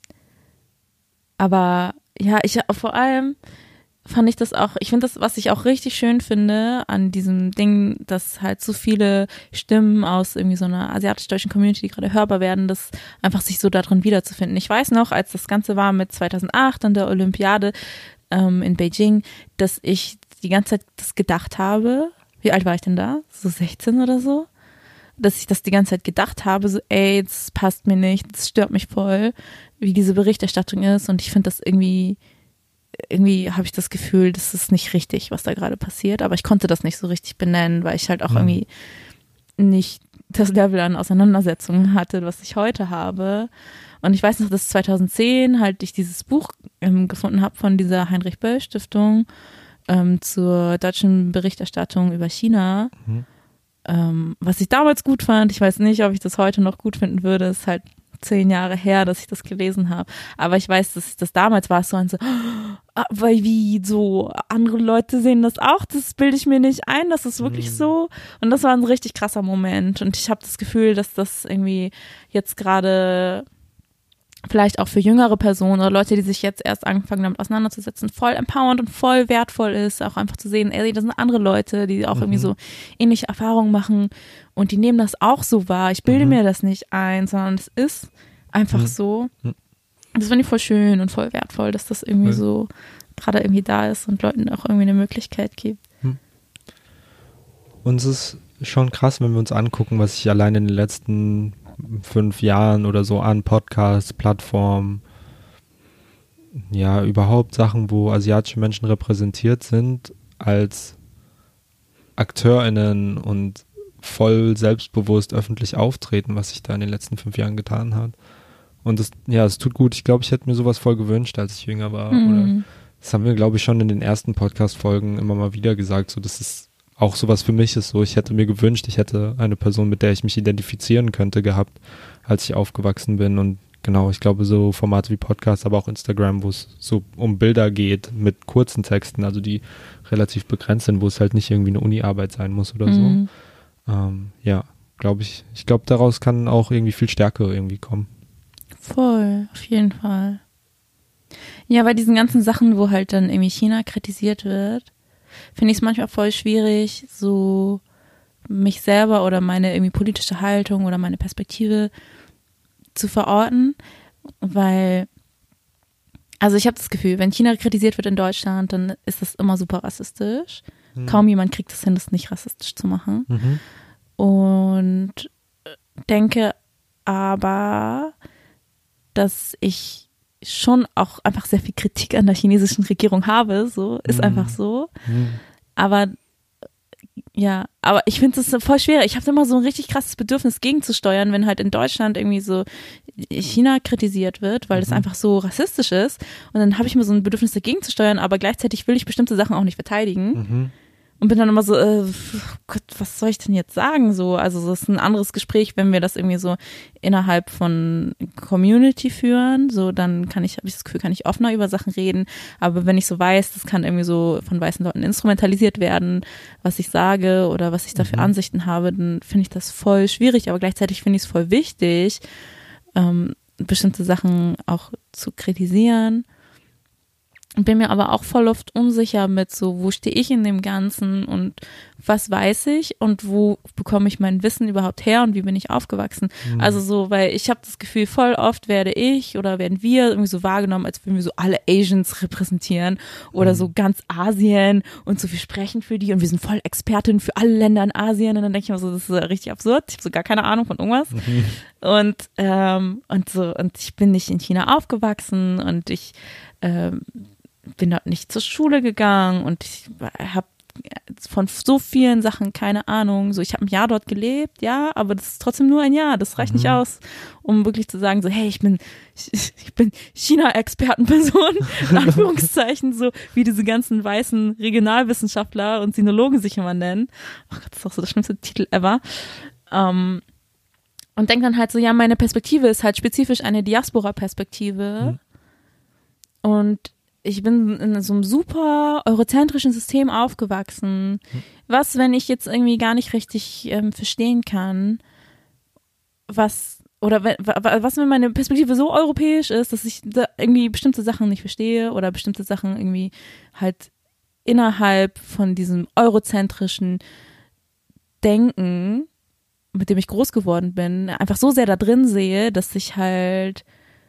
Aber ja, ich vor allem fand ich das auch, ich finde das, was ich auch richtig schön finde an diesem Ding, dass halt so viele Stimmen aus irgendwie so einer asiatisch-deutschen Community, die gerade hörbar werden, das einfach sich so darin wiederzufinden. Ich weiß noch, als das Ganze war mit zweitausendacht an der Olympiade ähm, in Beijing, dass ich die ganze Zeit das gedacht habe, wie alt war ich denn da? So sechzehn oder so? Dass ich das die ganze Zeit gedacht habe, so ey, das passt mir nicht, das stört mich voll, wie diese Berichterstattung ist und ich finde das irgendwie irgendwie habe ich das Gefühl, das ist nicht richtig, was da gerade passiert, aber ich konnte das nicht so richtig benennen, weil ich halt auch Mhm. irgendwie nicht das Level an Auseinandersetzungen hatte, was ich heute habe. Und ich weiß noch, dass zweitausendzehn halt ich dieses Buch ähm, gefunden habe von dieser Heinrich-Böll-Stiftung ähm, zur deutschen Berichterstattung über China. Mhm. Ähm, was ich damals gut fand, ich weiß nicht, ob ich das heute noch gut finden würde, ist halt zehn Jahre her, dass ich das gelesen habe. Aber ich weiß, dass ich das damals war so ein so, ah, weil wie so, andere Leute sehen das auch, das bilde ich mir nicht ein, das ist wirklich Mhm. so. Und das war ein richtig krasser Moment. Und ich habe das Gefühl, dass das irgendwie jetzt gerade vielleicht auch für jüngere Personen oder Leute, die sich jetzt erst angefangen damit auseinanderzusetzen, voll empowernd und voll wertvoll ist, auch einfach zu sehen, ey, das sind andere Leute, die auch Mhm. irgendwie so ähnliche Erfahrungen machen und die nehmen das auch so wahr. Ich bilde Mhm. mir das nicht ein, sondern es ist einfach Mhm. so. Mhm. Das finde ich voll schön und voll wertvoll, dass das irgendwie Voll. so gerade irgendwie da ist und Leuten auch irgendwie eine Möglichkeit gibt. Und es ist schon krass, wenn wir uns angucken, was sich allein in den letzten fünf Jahren oder so an Podcasts, Plattformen, ja, überhaupt Sachen, wo asiatische Menschen repräsentiert sind, als AkteurInnen und voll selbstbewusst öffentlich auftreten, was sich da in den letzten fünf Jahren getan hat. Und das, ja, es tut gut. Ich glaube, ich hätte mir sowas voll gewünscht, als ich jünger war. Mhm. Oder das haben wir, glaube ich, schon in den ersten Podcast-Folgen immer mal wieder gesagt, so, das ist auch sowas für mich ist so. Ich hätte mir gewünscht, ich hätte eine Person, mit der ich mich identifizieren könnte, gehabt, als ich aufgewachsen bin. Und genau, ich glaube, so Formate wie Podcast, aber auch Instagram, wo es so um Bilder geht mit kurzen Texten, also die relativ begrenzt sind, wo es halt nicht irgendwie eine Uni-Arbeit sein muss oder Mhm. so. Ähm, ja, glaube ich. Ich glaube, daraus kann auch irgendwie viel Stärke irgendwie kommen. Voll, auf jeden Fall. Ja, bei diesen ganzen Sachen, wo halt dann irgendwie China kritisiert wird, finde ich es manchmal voll schwierig, so mich selber oder meine irgendwie politische Haltung oder meine Perspektive zu verorten, weil, also ich habe das Gefühl, wenn China kritisiert wird in Deutschland, dann ist das immer super rassistisch. Mhm. Kaum jemand kriegt es hin, das nicht rassistisch zu machen. Mhm. Und denke aber, dass ich schon auch einfach sehr viel Kritik an der chinesischen Regierung habe, so, ist Mhm. einfach so. Mhm. Aber ja, aber ich finde es voll schwer. Ich habe immer so ein richtig krasses Bedürfnis gegenzusteuern, wenn halt in Deutschland irgendwie so China kritisiert wird, weil das Mhm. einfach so rassistisch ist. Und dann habe ich immer so ein Bedürfnis dagegen zu steuern, aber gleichzeitig will ich bestimmte Sachen auch nicht verteidigen. Mhm. und bin dann immer so, äh, Gott, was soll ich denn jetzt sagen? So, also das ist ein anderes Gespräch, wenn wir das irgendwie so innerhalb von Community führen. So, dann kann ich, habe ich das Gefühl, kann ich offener über Sachen reden. Aber wenn ich so weiß, das kann irgendwie so von weißen Leuten instrumentalisiert werden, was ich sage oder was ich da für Mhm. Ansichten habe, dann finde ich das voll schwierig. Aber gleichzeitig finde ich es voll wichtig, ähm, bestimmte Sachen auch zu kritisieren. Bin mir aber auch voll oft unsicher mit so, wo stehe ich in dem Ganzen und was weiß ich und wo bekomme ich mein Wissen überhaupt her und wie bin ich aufgewachsen. Mhm. Also so, weil ich habe das Gefühl, voll oft werde ich oder werden wir irgendwie so wahrgenommen, als würden wir so alle Asians repräsentieren oder Mhm. so ganz Asien und so, wir sprechen für die und wir sind voll Expertin für alle Länder in Asien und dann denke ich mir so, das ist richtig absurd, ich habe so gar keine Ahnung von irgendwas. Mhm. Und, ähm, und so, und ich bin nicht in China aufgewachsen und ich ähm, bin dort nicht zur Schule gegangen und ich habe von so vielen Sachen keine Ahnung. So, ich habe ein Jahr dort gelebt, ja, aber das ist trotzdem nur ein Jahr. Das reicht Mhm. nicht aus, um wirklich zu sagen, so, hey, ich bin, ich, ich bin China-Expertenperson, in Anführungszeichen, so wie diese ganzen weißen Regionalwissenschaftler und Sinologen sich immer nennen. Oh Gott, das ist doch so der schlimmste Titel ever. Ähm, und denk dann halt so, ja, meine Perspektive ist halt spezifisch eine Diaspora-Perspektive. Mhm. Und ich bin in so einem super eurozentrischen System aufgewachsen. Was, wenn ich jetzt irgendwie gar nicht richtig ähm, verstehen kann, was, oder wenn, was, wenn meine Perspektive so europäisch ist, dass ich da irgendwie bestimmte Sachen nicht verstehe oder bestimmte Sachen irgendwie halt innerhalb von diesem eurozentrischen Denken, mit dem ich groß geworden bin, einfach so sehr da drin sehe, dass ich halt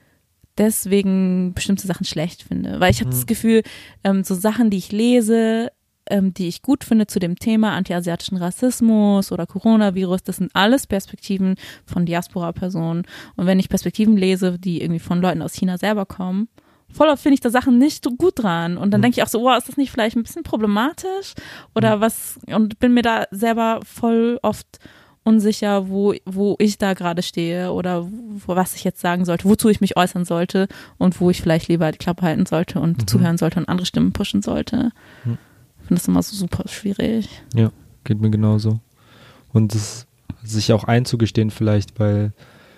deswegen bestimmte Sachen schlecht finde. Weil ich habe mhm. das Gefühl, ähm, so Sachen, die ich lese, ähm, die ich gut finde zu dem Thema antiasiatischen Rassismus oder Coronavirus, das sind alles Perspektiven von Diaspora-Personen. Und wenn ich Perspektiven lese, die irgendwie von Leuten aus China selber kommen, voll oft finde ich da Sachen nicht so gut dran. Und dann mhm. denke ich auch so, oh, ist das nicht vielleicht ein bisschen problematisch? Oder mhm. was? Und bin mir da selber voll oft unsicher, wo, wo ich da gerade stehe oder wo, was ich jetzt sagen sollte, wozu ich mich äußern sollte und wo ich vielleicht lieber die Klappe halten sollte und mhm. zuhören sollte und andere Stimmen pushen sollte. Mhm. Ich finde das immer so super schwierig. Ja, geht mir genauso. Und es, sich auch einzugestehen vielleicht, weil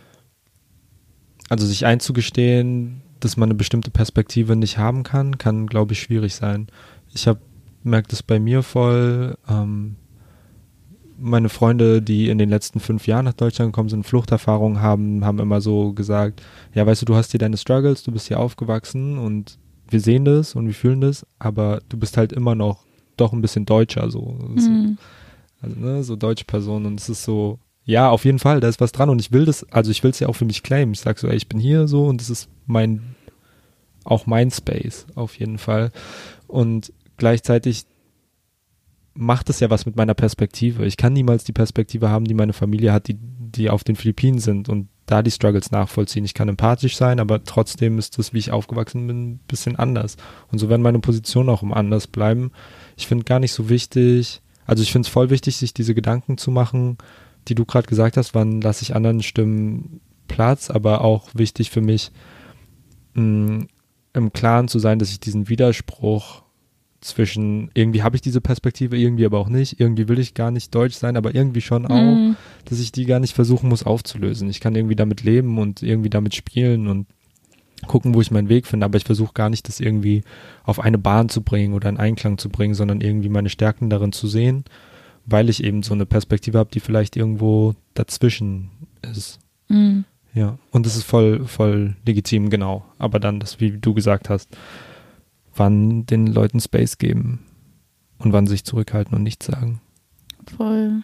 also sich einzugestehen, dass man eine bestimmte Perspektive nicht haben kann, kann, glaube ich, schwierig sein. Ich habe merke das bei mir voll, ähm, meine Freunde, die in den letzten fünf Jahren nach Deutschland gekommen sind, Fluchterfahrungen haben, haben immer so gesagt, ja, weißt du, du hast hier deine Struggles, du bist hier aufgewachsen und wir sehen das und wir fühlen das, aber du bist halt immer noch doch ein bisschen Deutscher, so. Mhm. Also, ne, so deutsche Person und es ist so, ja, auf jeden Fall, da ist was dran und ich will das, also ich will es ja auch für mich claimen. Ich sag so, ey, ich bin hier so und es ist mein, auch mein Space, auf jeden Fall. Und gleichzeitig macht es ja was mit meiner Perspektive. Ich kann niemals die Perspektive haben, die meine Familie hat, die, die auf den Philippinen sind und da die Struggles nachvollziehen. Ich kann empathisch sein, aber trotzdem ist das, wie ich aufgewachsen bin, ein bisschen anders. Und so werden meine Positionen auch immer anders bleiben. Ich finde gar nicht so wichtig, also ich finde es voll wichtig, sich diese Gedanken zu machen, die du gerade gesagt hast, wann lasse ich anderen Stimmen Platz, aber auch wichtig für mich, mh, im Klaren zu sein, dass ich diesen Widerspruch zwischen, irgendwie habe ich diese Perspektive, irgendwie aber auch nicht, irgendwie will ich gar nicht deutsch sein, aber irgendwie schon auch, mm. dass ich die gar nicht versuchen muss aufzulösen. Ich kann irgendwie damit leben und irgendwie damit spielen und gucken, wo ich meinen Weg finde, aber ich versuche gar nicht, das irgendwie auf eine Bahn zu bringen oder in Einklang zu bringen, sondern irgendwie meine Stärken darin zu sehen, weil ich eben so eine Perspektive habe, die vielleicht irgendwo dazwischen ist. Mm. Ja, und das ist voll, voll legitim, genau. Aber dann, das, wie du gesagt hast, wann den Leuten Space geben und wann sich zurückhalten und nichts sagen. Voll.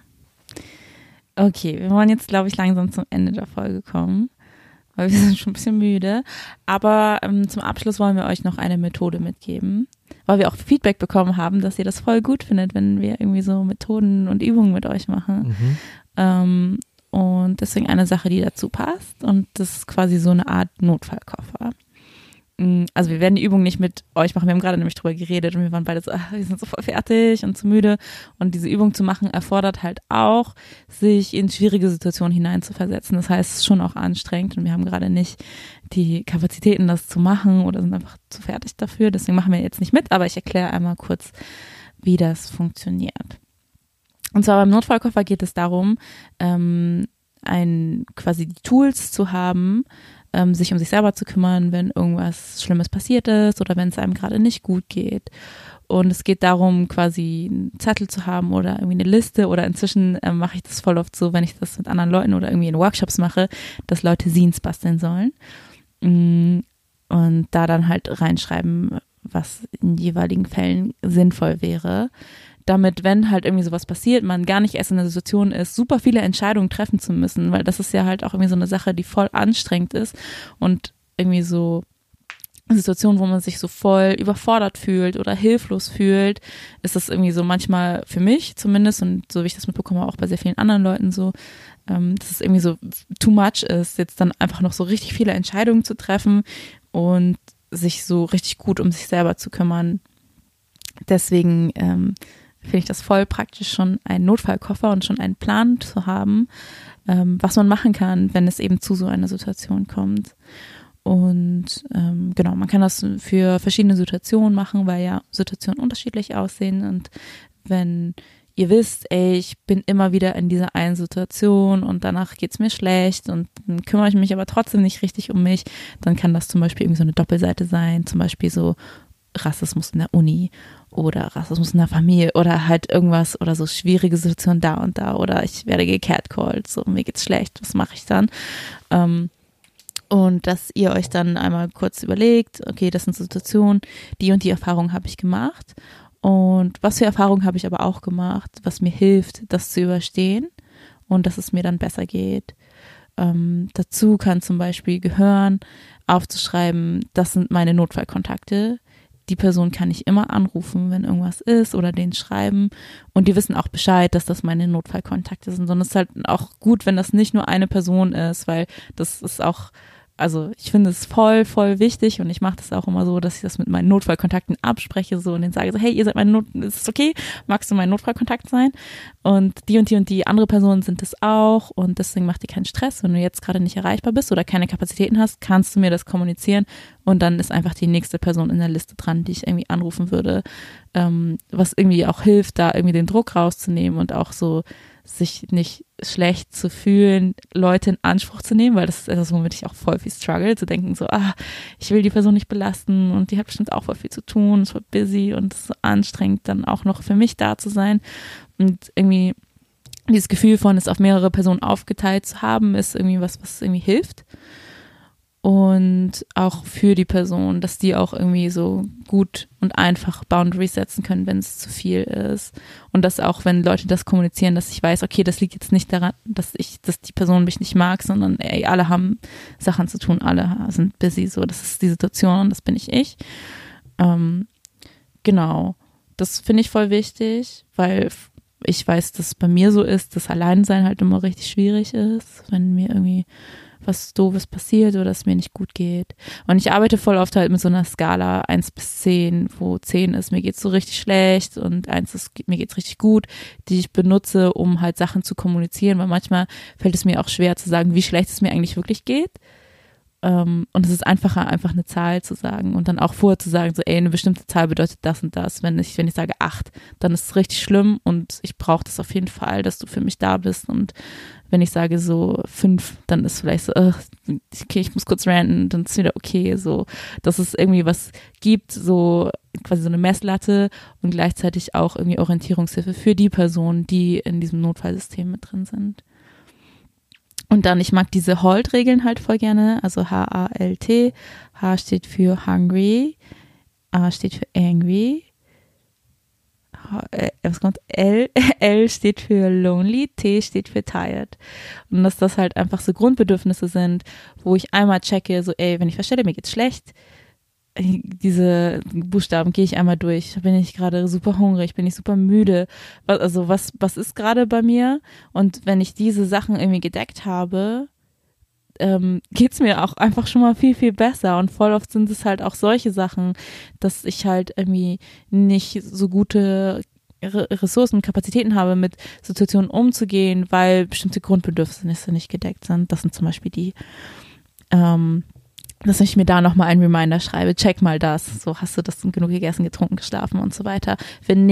Okay, wir wollen jetzt, glaube ich, langsam zum Ende der Folge kommen, weil wir sind schon ein bisschen müde. Aber ähm, zum Abschluss wollen wir euch noch eine Methode mitgeben, weil wir auch Feedback bekommen haben, dass ihr das voll gut findet, wenn wir irgendwie so Methoden und Übungen mit euch machen. Mhm. Ähm, und deswegen eine Sache, die dazu passt, und das ist quasi so eine Art Notfallkoffer. Also wir werden die Übung nicht mit euch machen, wir haben gerade nämlich drüber geredet und wir waren beide so, ach, wir sind so voll fertig und zu müde, und diese Übung zu machen erfordert halt auch, sich in schwierige Situationen hineinzuversetzen. Das heißt, es ist schon auch anstrengend und wir haben gerade nicht die Kapazitäten, das zu machen, oder sind einfach zu fertig dafür, deswegen machen wir jetzt nicht mit, aber ich erkläre einmal kurz, wie das funktioniert. Und zwar beim Notfallkoffer geht es darum, ähm, ein, quasi die Tools zu haben, ähm, sich um sich selber zu kümmern, wenn irgendwas Schlimmes passiert ist oder wenn es einem gerade nicht gut geht. Und es geht darum, quasi einen Zettel zu haben oder irgendwie eine Liste, oder inzwischen ähm, mache ich das voll oft so, wenn ich das mit anderen Leuten oder irgendwie in Workshops mache, dass Leute Zines basteln sollen. Und da dann halt reinschreiben, was in jeweiligen Fällen sinnvoll wäre. Damit, wenn halt irgendwie sowas passiert, man gar nicht erst in der Situation ist, super viele Entscheidungen treffen zu müssen, weil das ist ja halt auch irgendwie so eine Sache, die voll anstrengend ist und irgendwie so Situationen, wo man sich so voll überfordert fühlt oder hilflos fühlt, ist das irgendwie so manchmal für mich zumindest, und so wie ich das mitbekomme, auch bei sehr vielen anderen Leuten so, ähm, dass es irgendwie so too much ist, jetzt dann einfach noch so richtig viele Entscheidungen zu treffen und sich so richtig gut um sich selber zu kümmern. Deswegen ähm, finde ich das voll praktisch, schon einen Notfallkoffer und schon einen Plan zu haben, ähm, was man machen kann, wenn es eben zu so einer Situation kommt. Und ähm, genau, man kann das für verschiedene Situationen machen, weil ja Situationen unterschiedlich aussehen. Und wenn ihr wisst, ey, ich bin immer wieder in dieser einen Situation und danach geht's mir schlecht und dann kümmere ich mich aber trotzdem nicht richtig um mich, dann kann das zum Beispiel irgendwie so eine Doppelseite sein, zum Beispiel so Rassismus in der Uni oder Rassismus in der Familie oder halt irgendwas oder so schwierige Situationen da und da oder ich werde gecatcalled, so mir geht's schlecht, was mache ich dann? Ähm, Und dass ihr euch dann einmal kurz überlegt, okay, das sind Situationen, die und die Erfahrung habe ich gemacht. Und was für Erfahrungen habe ich aber auch gemacht, was mir hilft, das zu überstehen und dass es mir dann besser geht. Ähm, dazu kann zum Beispiel gehören, aufzuschreiben, das sind meine Notfallkontakte. Die Person kann ich immer anrufen, wenn irgendwas ist, oder denen schreiben. Und die wissen auch Bescheid, dass das meine Notfallkontakte sind. Und es ist halt auch gut, wenn das nicht nur eine Person ist, weil das ist auch, also ich finde es voll, voll wichtig, und ich mache das auch immer so, dass ich das mit meinen Notfallkontakten abspreche so und denen sage so, hey, ihr seid mein Not, ist es okay? Magst du mein Notfallkontakt sein? Und die und die und die andere Personen sind es auch, und deswegen mach dir keinen Stress. Wenn du jetzt gerade nicht erreichbar bist oder keine Kapazitäten hast, kannst du mir das kommunizieren, und dann ist einfach die nächste Person in der Liste dran, die ich irgendwie anrufen würde, ähm, was irgendwie auch hilft, da irgendwie den Druck rauszunehmen und auch so sich nicht schlecht zu fühlen, Leute in Anspruch zu nehmen, weil das ist etwas, womit ich auch voll viel struggle, zu denken so, ah, ich will die Person nicht belasten und die hat bestimmt auch voll viel zu tun, ist voll busy und es ist so anstrengend, dann auch noch für mich da zu sein, und irgendwie dieses Gefühl von, es auf mehrere Personen aufgeteilt zu haben, ist irgendwie was, was irgendwie hilft. Und auch für die Person, dass die auch irgendwie so gut und einfach Boundaries setzen können, wenn es zu viel ist. Und dass auch, wenn Leute das kommunizieren, dass ich weiß, okay, das liegt jetzt nicht daran, dass ich, dass die Person mich nicht mag, sondern ey, alle haben Sachen zu tun, alle sind busy, so, das ist die Situation und das bin ich ich. Ähm, genau, das finde ich voll wichtig, weil ich weiß, dass es bei mir so ist, dass Alleinsein halt immer richtig schwierig ist, wenn mir irgendwie was Doofes passiert oder es mir nicht gut geht. Und ich arbeite voll oft halt mit so einer Skala eins bis zehn, wo zehn ist, mir geht's so richtig schlecht, und eins ist, mir geht's richtig gut, die ich benutze, um halt Sachen zu kommunizieren, weil manchmal fällt es mir auch schwer zu sagen, wie schlecht es mir eigentlich wirklich geht. Um, und es ist einfacher, einfach eine Zahl zu sagen und dann auch vorher zu sagen, so ey, eine bestimmte Zahl bedeutet das und das. Wenn ich, wenn ich sage acht, dann ist es richtig schlimm und ich brauche das auf jeden Fall, dass du für mich da bist. Und wenn ich sage so fünf, dann ist vielleicht so, ugh, okay, ich muss kurz ranten, dann ist wieder okay. So, dass es irgendwie was gibt, so quasi so eine Messlatte und gleichzeitig auch irgendwie Orientierungshilfe für die Personen, die in diesem Notfallsystem mit drin sind. Und dann, ich mag diese Halt-Regeln halt voll gerne, also H A L T. H steht für hungry, A steht für angry, H, äh, was kommt? L, L steht für lonely, T steht für tired. Und dass das halt einfach so Grundbedürfnisse sind, wo ich einmal checke, so ey, wenn ich feststelle, mir geht's schlecht, diese Buchstaben gehe ich einmal durch. Bin ich gerade super hungrig, bin ich super müde. Was, also was, was ist gerade bei mir? Und wenn ich diese Sachen irgendwie gedeckt habe, ähm, geht's mir auch einfach schon mal viel, viel besser. Und voll oft sind es halt auch solche Sachen, dass ich halt irgendwie nicht so gute Ressourcen und Kapazitäten habe, mit Situationen umzugehen, weil bestimmte Grundbedürfnisse nicht gedeckt sind. Das sind zum Beispiel die, ähm, dass ich mir da nochmal einen Reminder schreibe, check mal das, so hast du das genug gegessen, getrunken, geschlafen und so weiter. Wenn nicht,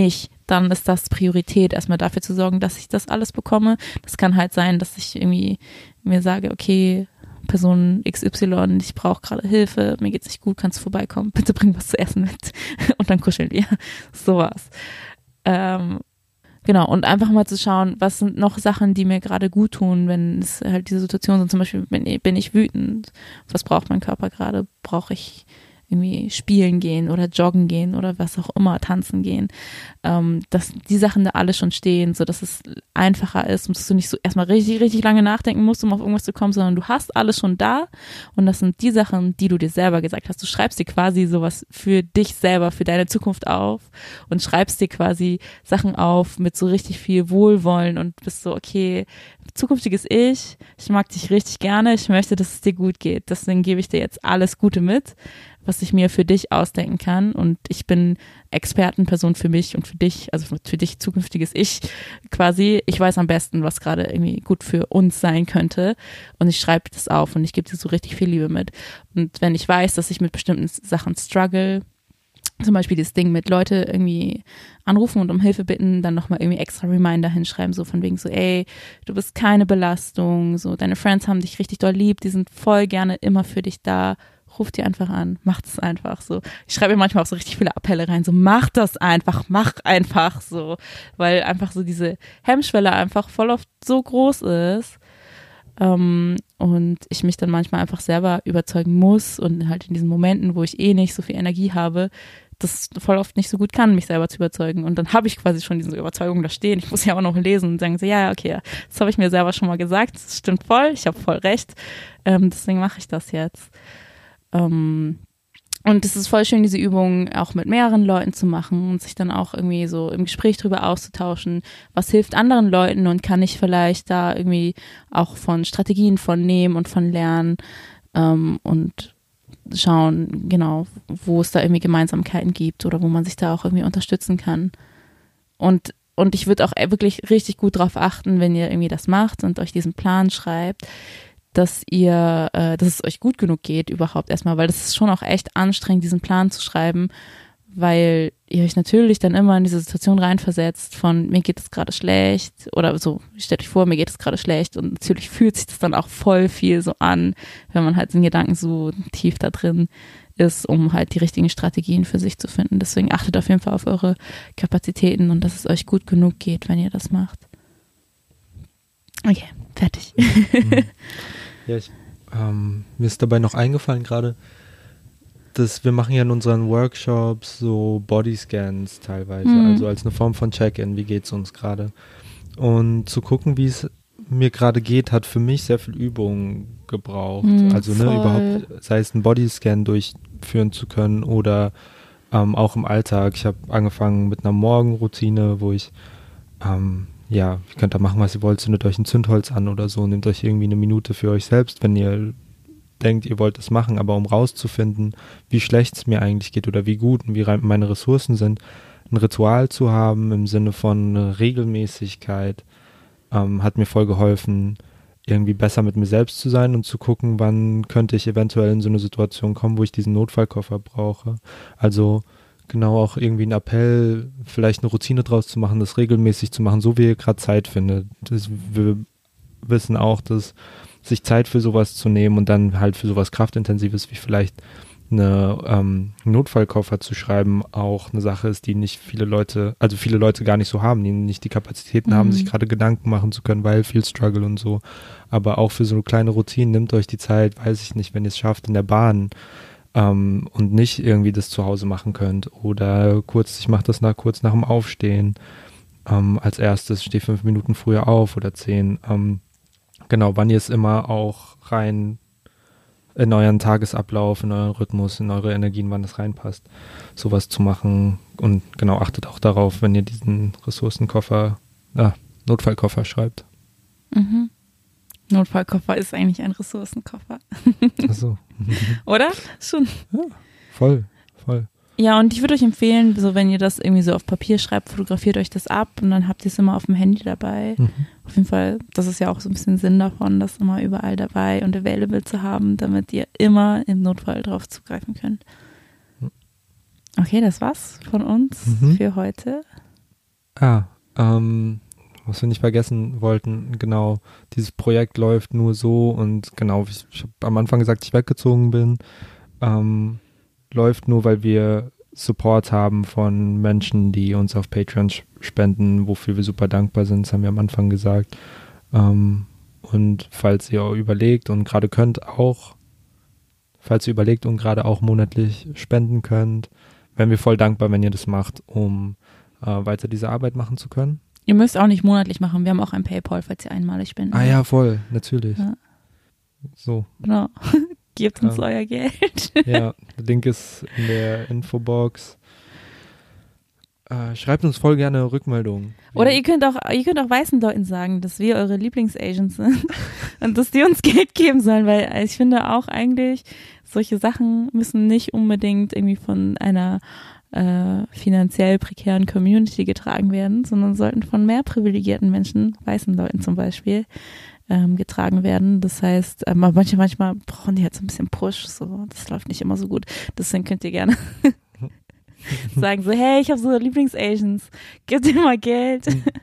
dann ist das Priorität, erstmal dafür zu sorgen, dass ich das alles bekomme. Das kann halt sein, dass ich irgendwie mir sage, okay, Person X Y, ich brauche gerade Hilfe, mir geht's nicht gut, kannst du vorbeikommen, bitte bring was zu essen mit und dann kuscheln wir. Sowas. Ähm, genau, und einfach mal zu schauen, was sind noch Sachen, die mir gerade gut tun, wenn es halt diese Situation sind, zum Beispiel bin, bin ich wütend, was braucht mein Körper gerade, brauche ich irgendwie spielen gehen oder joggen gehen oder was auch immer, tanzen gehen, ähm, dass die Sachen da alle schon stehen, so dass es einfacher ist und dass du nicht so erstmal richtig, richtig lange nachdenken musst, um auf irgendwas zu kommen, sondern du hast alles schon da und das sind die Sachen, die du dir selber gesagt hast. Du schreibst dir quasi sowas für dich selber, für deine Zukunft auf und schreibst dir quasi Sachen auf mit so richtig viel Wohlwollen und bist so, okay, zukünftiges Ich, ich mag dich richtig gerne, ich möchte, dass es dir gut geht, deswegen gebe ich dir jetzt alles Gute mit, was ich mir für dich ausdenken kann und ich bin Expertenperson für mich und für dich, also für dich zukünftiges Ich quasi. Ich weiß am besten, was gerade irgendwie gut für uns sein könnte und ich schreibe das auf und ich gebe dir so richtig viel Liebe mit. Und wenn ich weiß, dass ich mit bestimmten Sachen struggle, zum Beispiel das Ding mit Leute irgendwie anrufen und um Hilfe bitten, dann nochmal irgendwie extra Reminder hinschreiben, so von wegen so, ey, du bist keine Belastung, so deine Friends haben dich richtig doll lieb, die sind voll gerne immer für dich da, ruf die einfach an, macht es einfach so. Ich schreibe mir manchmal auch so richtig viele Appelle rein, so mach das einfach, mach einfach so, weil einfach so diese Hemmschwelle einfach voll oft so groß ist ähm, und ich mich dann manchmal einfach selber überzeugen muss und halt in diesen Momenten, wo ich eh nicht so viel Energie habe, das voll oft nicht so gut kann, mich selber zu überzeugen und dann habe ich quasi schon diese Überzeugung da stehen. Ich muss ja auch noch lesen und sagen so, ja, okay, das habe ich mir selber schon mal gesagt, das stimmt voll, ich habe voll recht, ähm, deswegen mache ich das jetzt. Um, und es ist voll schön, diese Übung auch mit mehreren Leuten zu machen und sich dann auch irgendwie so im Gespräch drüber auszutauschen, was hilft anderen Leuten und kann ich vielleicht da irgendwie auch von Strategien von nehmen und von lernen um, und schauen, genau, wo es da irgendwie Gemeinsamkeiten gibt oder wo man sich da auch irgendwie unterstützen kann. Und, und ich würde auch wirklich richtig gut drauf achten, wenn ihr irgendwie das macht und euch diesen Plan schreibt, dass ihr, äh, dass es euch gut genug geht überhaupt erstmal, weil das ist schon auch echt anstrengend, diesen Plan zu schreiben, weil ihr euch natürlich dann immer in diese Situation reinversetzt von, mir geht es gerade schlecht oder so, stellt euch vor, mir geht es gerade schlecht und natürlich fühlt sich das dann auch voll viel so an, wenn man halt in Gedanken so tief da drin ist, um halt die richtigen Strategien für sich zu finden. Deswegen achtet auf jeden Fall auf eure Kapazitäten und dass es euch gut genug geht, wenn ihr das macht. Okay, fertig. Ja, ich, ähm, mir ist dabei noch eingefallen gerade, dass wir machen ja in unseren Workshops so Bodyscans teilweise, mhm. also als eine Form von Check-in, wie geht's uns gerade. Und zu gucken, wie es mir gerade geht, hat für mich sehr viel Übung gebraucht. Mhm, also ne, überhaupt, sei es einen Bodyscan durchführen zu können oder ähm, auch im Alltag. Ich habe angefangen mit einer Morgenroutine, wo ich ähm, ja, ihr könnt da machen, was ihr wollt, zündet euch ein Zündholz an oder so, nehmt euch irgendwie eine Minute für euch selbst, wenn ihr denkt, ihr wollt es machen, aber um rauszufinden, wie schlecht es mir eigentlich geht oder wie gut und wie meine Ressourcen sind, ein Ritual zu haben im Sinne von Regelmäßigkeit, ähm, hat mir voll geholfen, irgendwie besser mit mir selbst zu sein und zu gucken, wann könnte ich eventuell in so eine Situation kommen, wo ich diesen Notfallkoffer brauche. Also genau auch irgendwie ein Appell, vielleicht eine Routine draus zu machen, das regelmäßig zu machen, so wie ihr gerade Zeit findet. Das, wir wissen auch, dass sich Zeit für sowas zu nehmen und dann halt für sowas Kraftintensives wie vielleicht eine ähm, Notfallkoffer zu schreiben, auch eine Sache ist, die nicht viele Leute, also viele Leute gar nicht so haben, die nicht die Kapazitäten mhm. haben, sich gerade Gedanken machen zu können, weil viel Struggle und so. Aber auch für so kleine Routinen, nehmt euch die Zeit, weiß ich nicht, wenn ihr es schafft, in der Bahn ähm, und nicht irgendwie das zu Hause machen könnt oder kurz, ich mache das nach, kurz nach dem Aufstehen, ähm, als erstes stehe fünf Minuten früher auf oder zehn. Ähm, genau, wann ihr es immer auch rein in euren Tagesablauf, in euren Rhythmus, in eure Energien, wann das reinpasst, sowas zu machen. Und genau, achtet auch darauf, wenn ihr diesen Ressourcenkoffer, ah, Notfallkoffer schreibt. Mhm. Notfallkoffer ist eigentlich ein Ressourcenkoffer. Ach so. Oder? Schon. Ja, voll, voll. Ja, und ich würde euch empfehlen, so wenn ihr das irgendwie so auf Papier schreibt, fotografiert euch das ab und dann habt ihr es immer auf dem Handy dabei. Mhm. Auf jeden Fall, das ist ja auch so ein bisschen Sinn davon, das immer überall dabei und available zu haben, damit ihr immer im Notfall drauf zugreifen könnt. Okay, das war's von uns mhm. für heute. Ah, ähm, was wir nicht vergessen wollten, genau, dieses Projekt läuft nur so und genau, ich, ich habe am Anfang gesagt, ich weggezogen bin, ähm, läuft nur, weil wir Support haben von Menschen, die uns auf Patreon spenden, wofür wir super dankbar sind, das haben wir am Anfang gesagt. Ähm, und falls ihr überlegt und gerade könnt auch, falls ihr überlegt und gerade auch monatlich spenden könnt, wären wir voll dankbar, wenn ihr das macht, um äh, weiter diese Arbeit machen zu können. Ihr müsst auch nicht monatlich machen, wir haben auch ein PayPal, falls ihr einmalig spenden. Ah ja, voll, natürlich. Ja. So. Genau. Gebt uns Ähm, euer Geld. Ja, der Link ist in der Infobox. Äh, schreibt uns voll gerne Rückmeldungen. Oder ihr könnt auch, ihr könnt auch weißen Leuten sagen, dass wir eure Lieblingsagents sind und dass die uns Geld geben sollen, weil ich finde auch eigentlich, solche Sachen müssen nicht unbedingt irgendwie von einer äh, finanziell prekären Community getragen werden, sondern sollten von mehr privilegierten Menschen, weißen Leuten zum Beispiel, ähm, getragen werden. Das heißt, ähm, manchmal, manchmal brauchen die halt so ein bisschen Push, so, das läuft nicht immer so gut. Deswegen könnt ihr gerne sagen so, hey, ich habe so Lieblingsagents, gib dir mal Geld.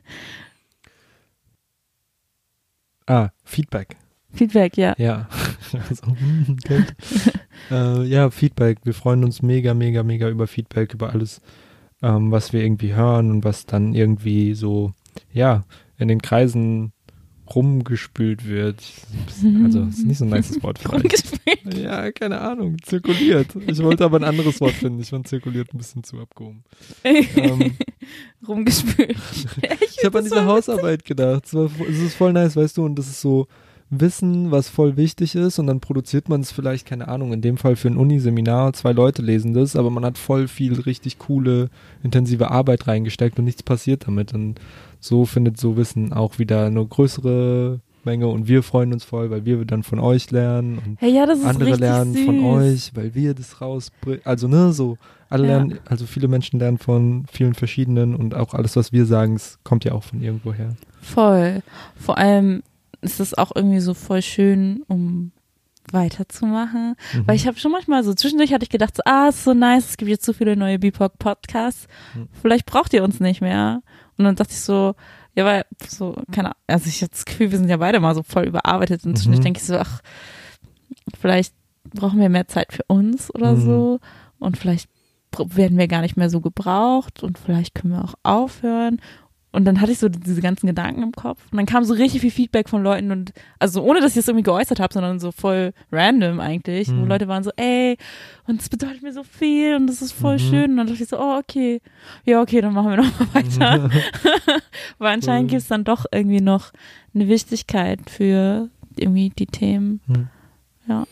Ah, Feedback. Feedback, ja. Ja. Also, hm, Geld. äh, ja, Feedback. Wir freuen uns mega, mega, mega über Feedback, über alles, ähm, was wir irgendwie hören und was dann irgendwie so, ja, in den Kreisen rumgespült wird. Also, das ist nicht so ein nices Wort vielleicht. Rumgespült. Ja, keine Ahnung, zirkuliert. Ich wollte aber ein anderes Wort finden. Ich fand zirkuliert ein bisschen zu abgehoben. ähm, Rumgespült. ich habe an diese so Hausarbeit gedacht. Es, war, es ist voll nice, weißt du, und das ist so Wissen, was voll wichtig ist, und dann produziert man es vielleicht, keine Ahnung, in dem Fall für ein Uniseminar, zwei Leute lesen das, aber man hat voll viel richtig coole, intensive Arbeit reingesteckt und nichts passiert damit. Und so findet so Wissen auch wieder eine größere Menge und wir freuen uns voll, weil wir dann von euch lernen und hey, ja, das ist andere lernen süß. von euch, weil wir das rausbringen. Also ne, so alle Ja. lernen, also viele Menschen lernen von vielen verschiedenen und auch alles, was wir sagen, es kommt ja auch von irgendwo her. Voll. Vor allem ist es auch irgendwie so voll schön, um weiterzumachen. Mhm. Weil ich habe schon manchmal so, zwischendurch hatte ich gedacht, so, ah, ist so nice, es gibt jetzt so viele neue B I P O C-Podcasts, Mhm. vielleicht braucht ihr uns nicht mehr. Und dann dachte ich so, ja, weil so, keine Ahnung, also ich habe das Gefühl, wir sind ja beide mal so voll überarbeitet und zwischendurch Mhm. denke ich so, ach, vielleicht brauchen wir mehr Zeit für uns oder Mhm. so und vielleicht br- werden wir gar nicht mehr so gebraucht und vielleicht können wir auch aufhören. Und dann hatte ich so diese ganzen Gedanken im Kopf und dann kam so richtig viel Feedback von Leuten und also ohne, dass ich das irgendwie geäußert habe, sondern so voll random eigentlich, Mhm. wo Leute waren so, ey, und das bedeutet mir so viel und das ist voll Mhm. schön und dann dachte ich so, oh, okay, ja, okay, dann machen wir nochmal weiter. Weil anscheinend Cool. gibt es dann doch irgendwie noch eine Wichtigkeit für irgendwie die Themen. Mhm. Ja.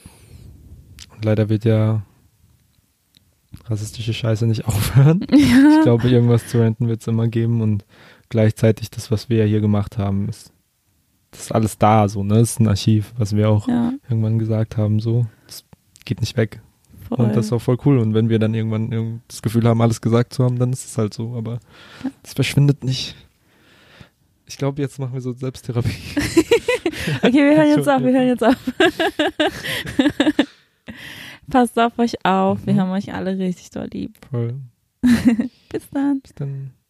Und leider wird ja rassistische Scheiße nicht aufhören. Ja. Ich glaube, irgendwas zu ranten wird es immer geben und gleichzeitig das, was wir ja hier gemacht haben, ist, das ist alles da, so, ne? Das ist ein Archiv, was wir auch Ja, irgendwann gesagt haben, so. Das geht nicht weg. voll. Und das ist auch voll cool. Und wenn wir dann irgendwann irgend- das Gefühl haben, alles gesagt zu haben, dann ist es halt so. Aber es verschwindet nicht. Ich glaube, jetzt machen wir so Selbsttherapie. Okay, wir hören jetzt auf, wir hören jetzt auf. Passt auf euch auf, wir Mhm. haben euch alle richtig doll lieb. Voll. Bis dann. Bis dann.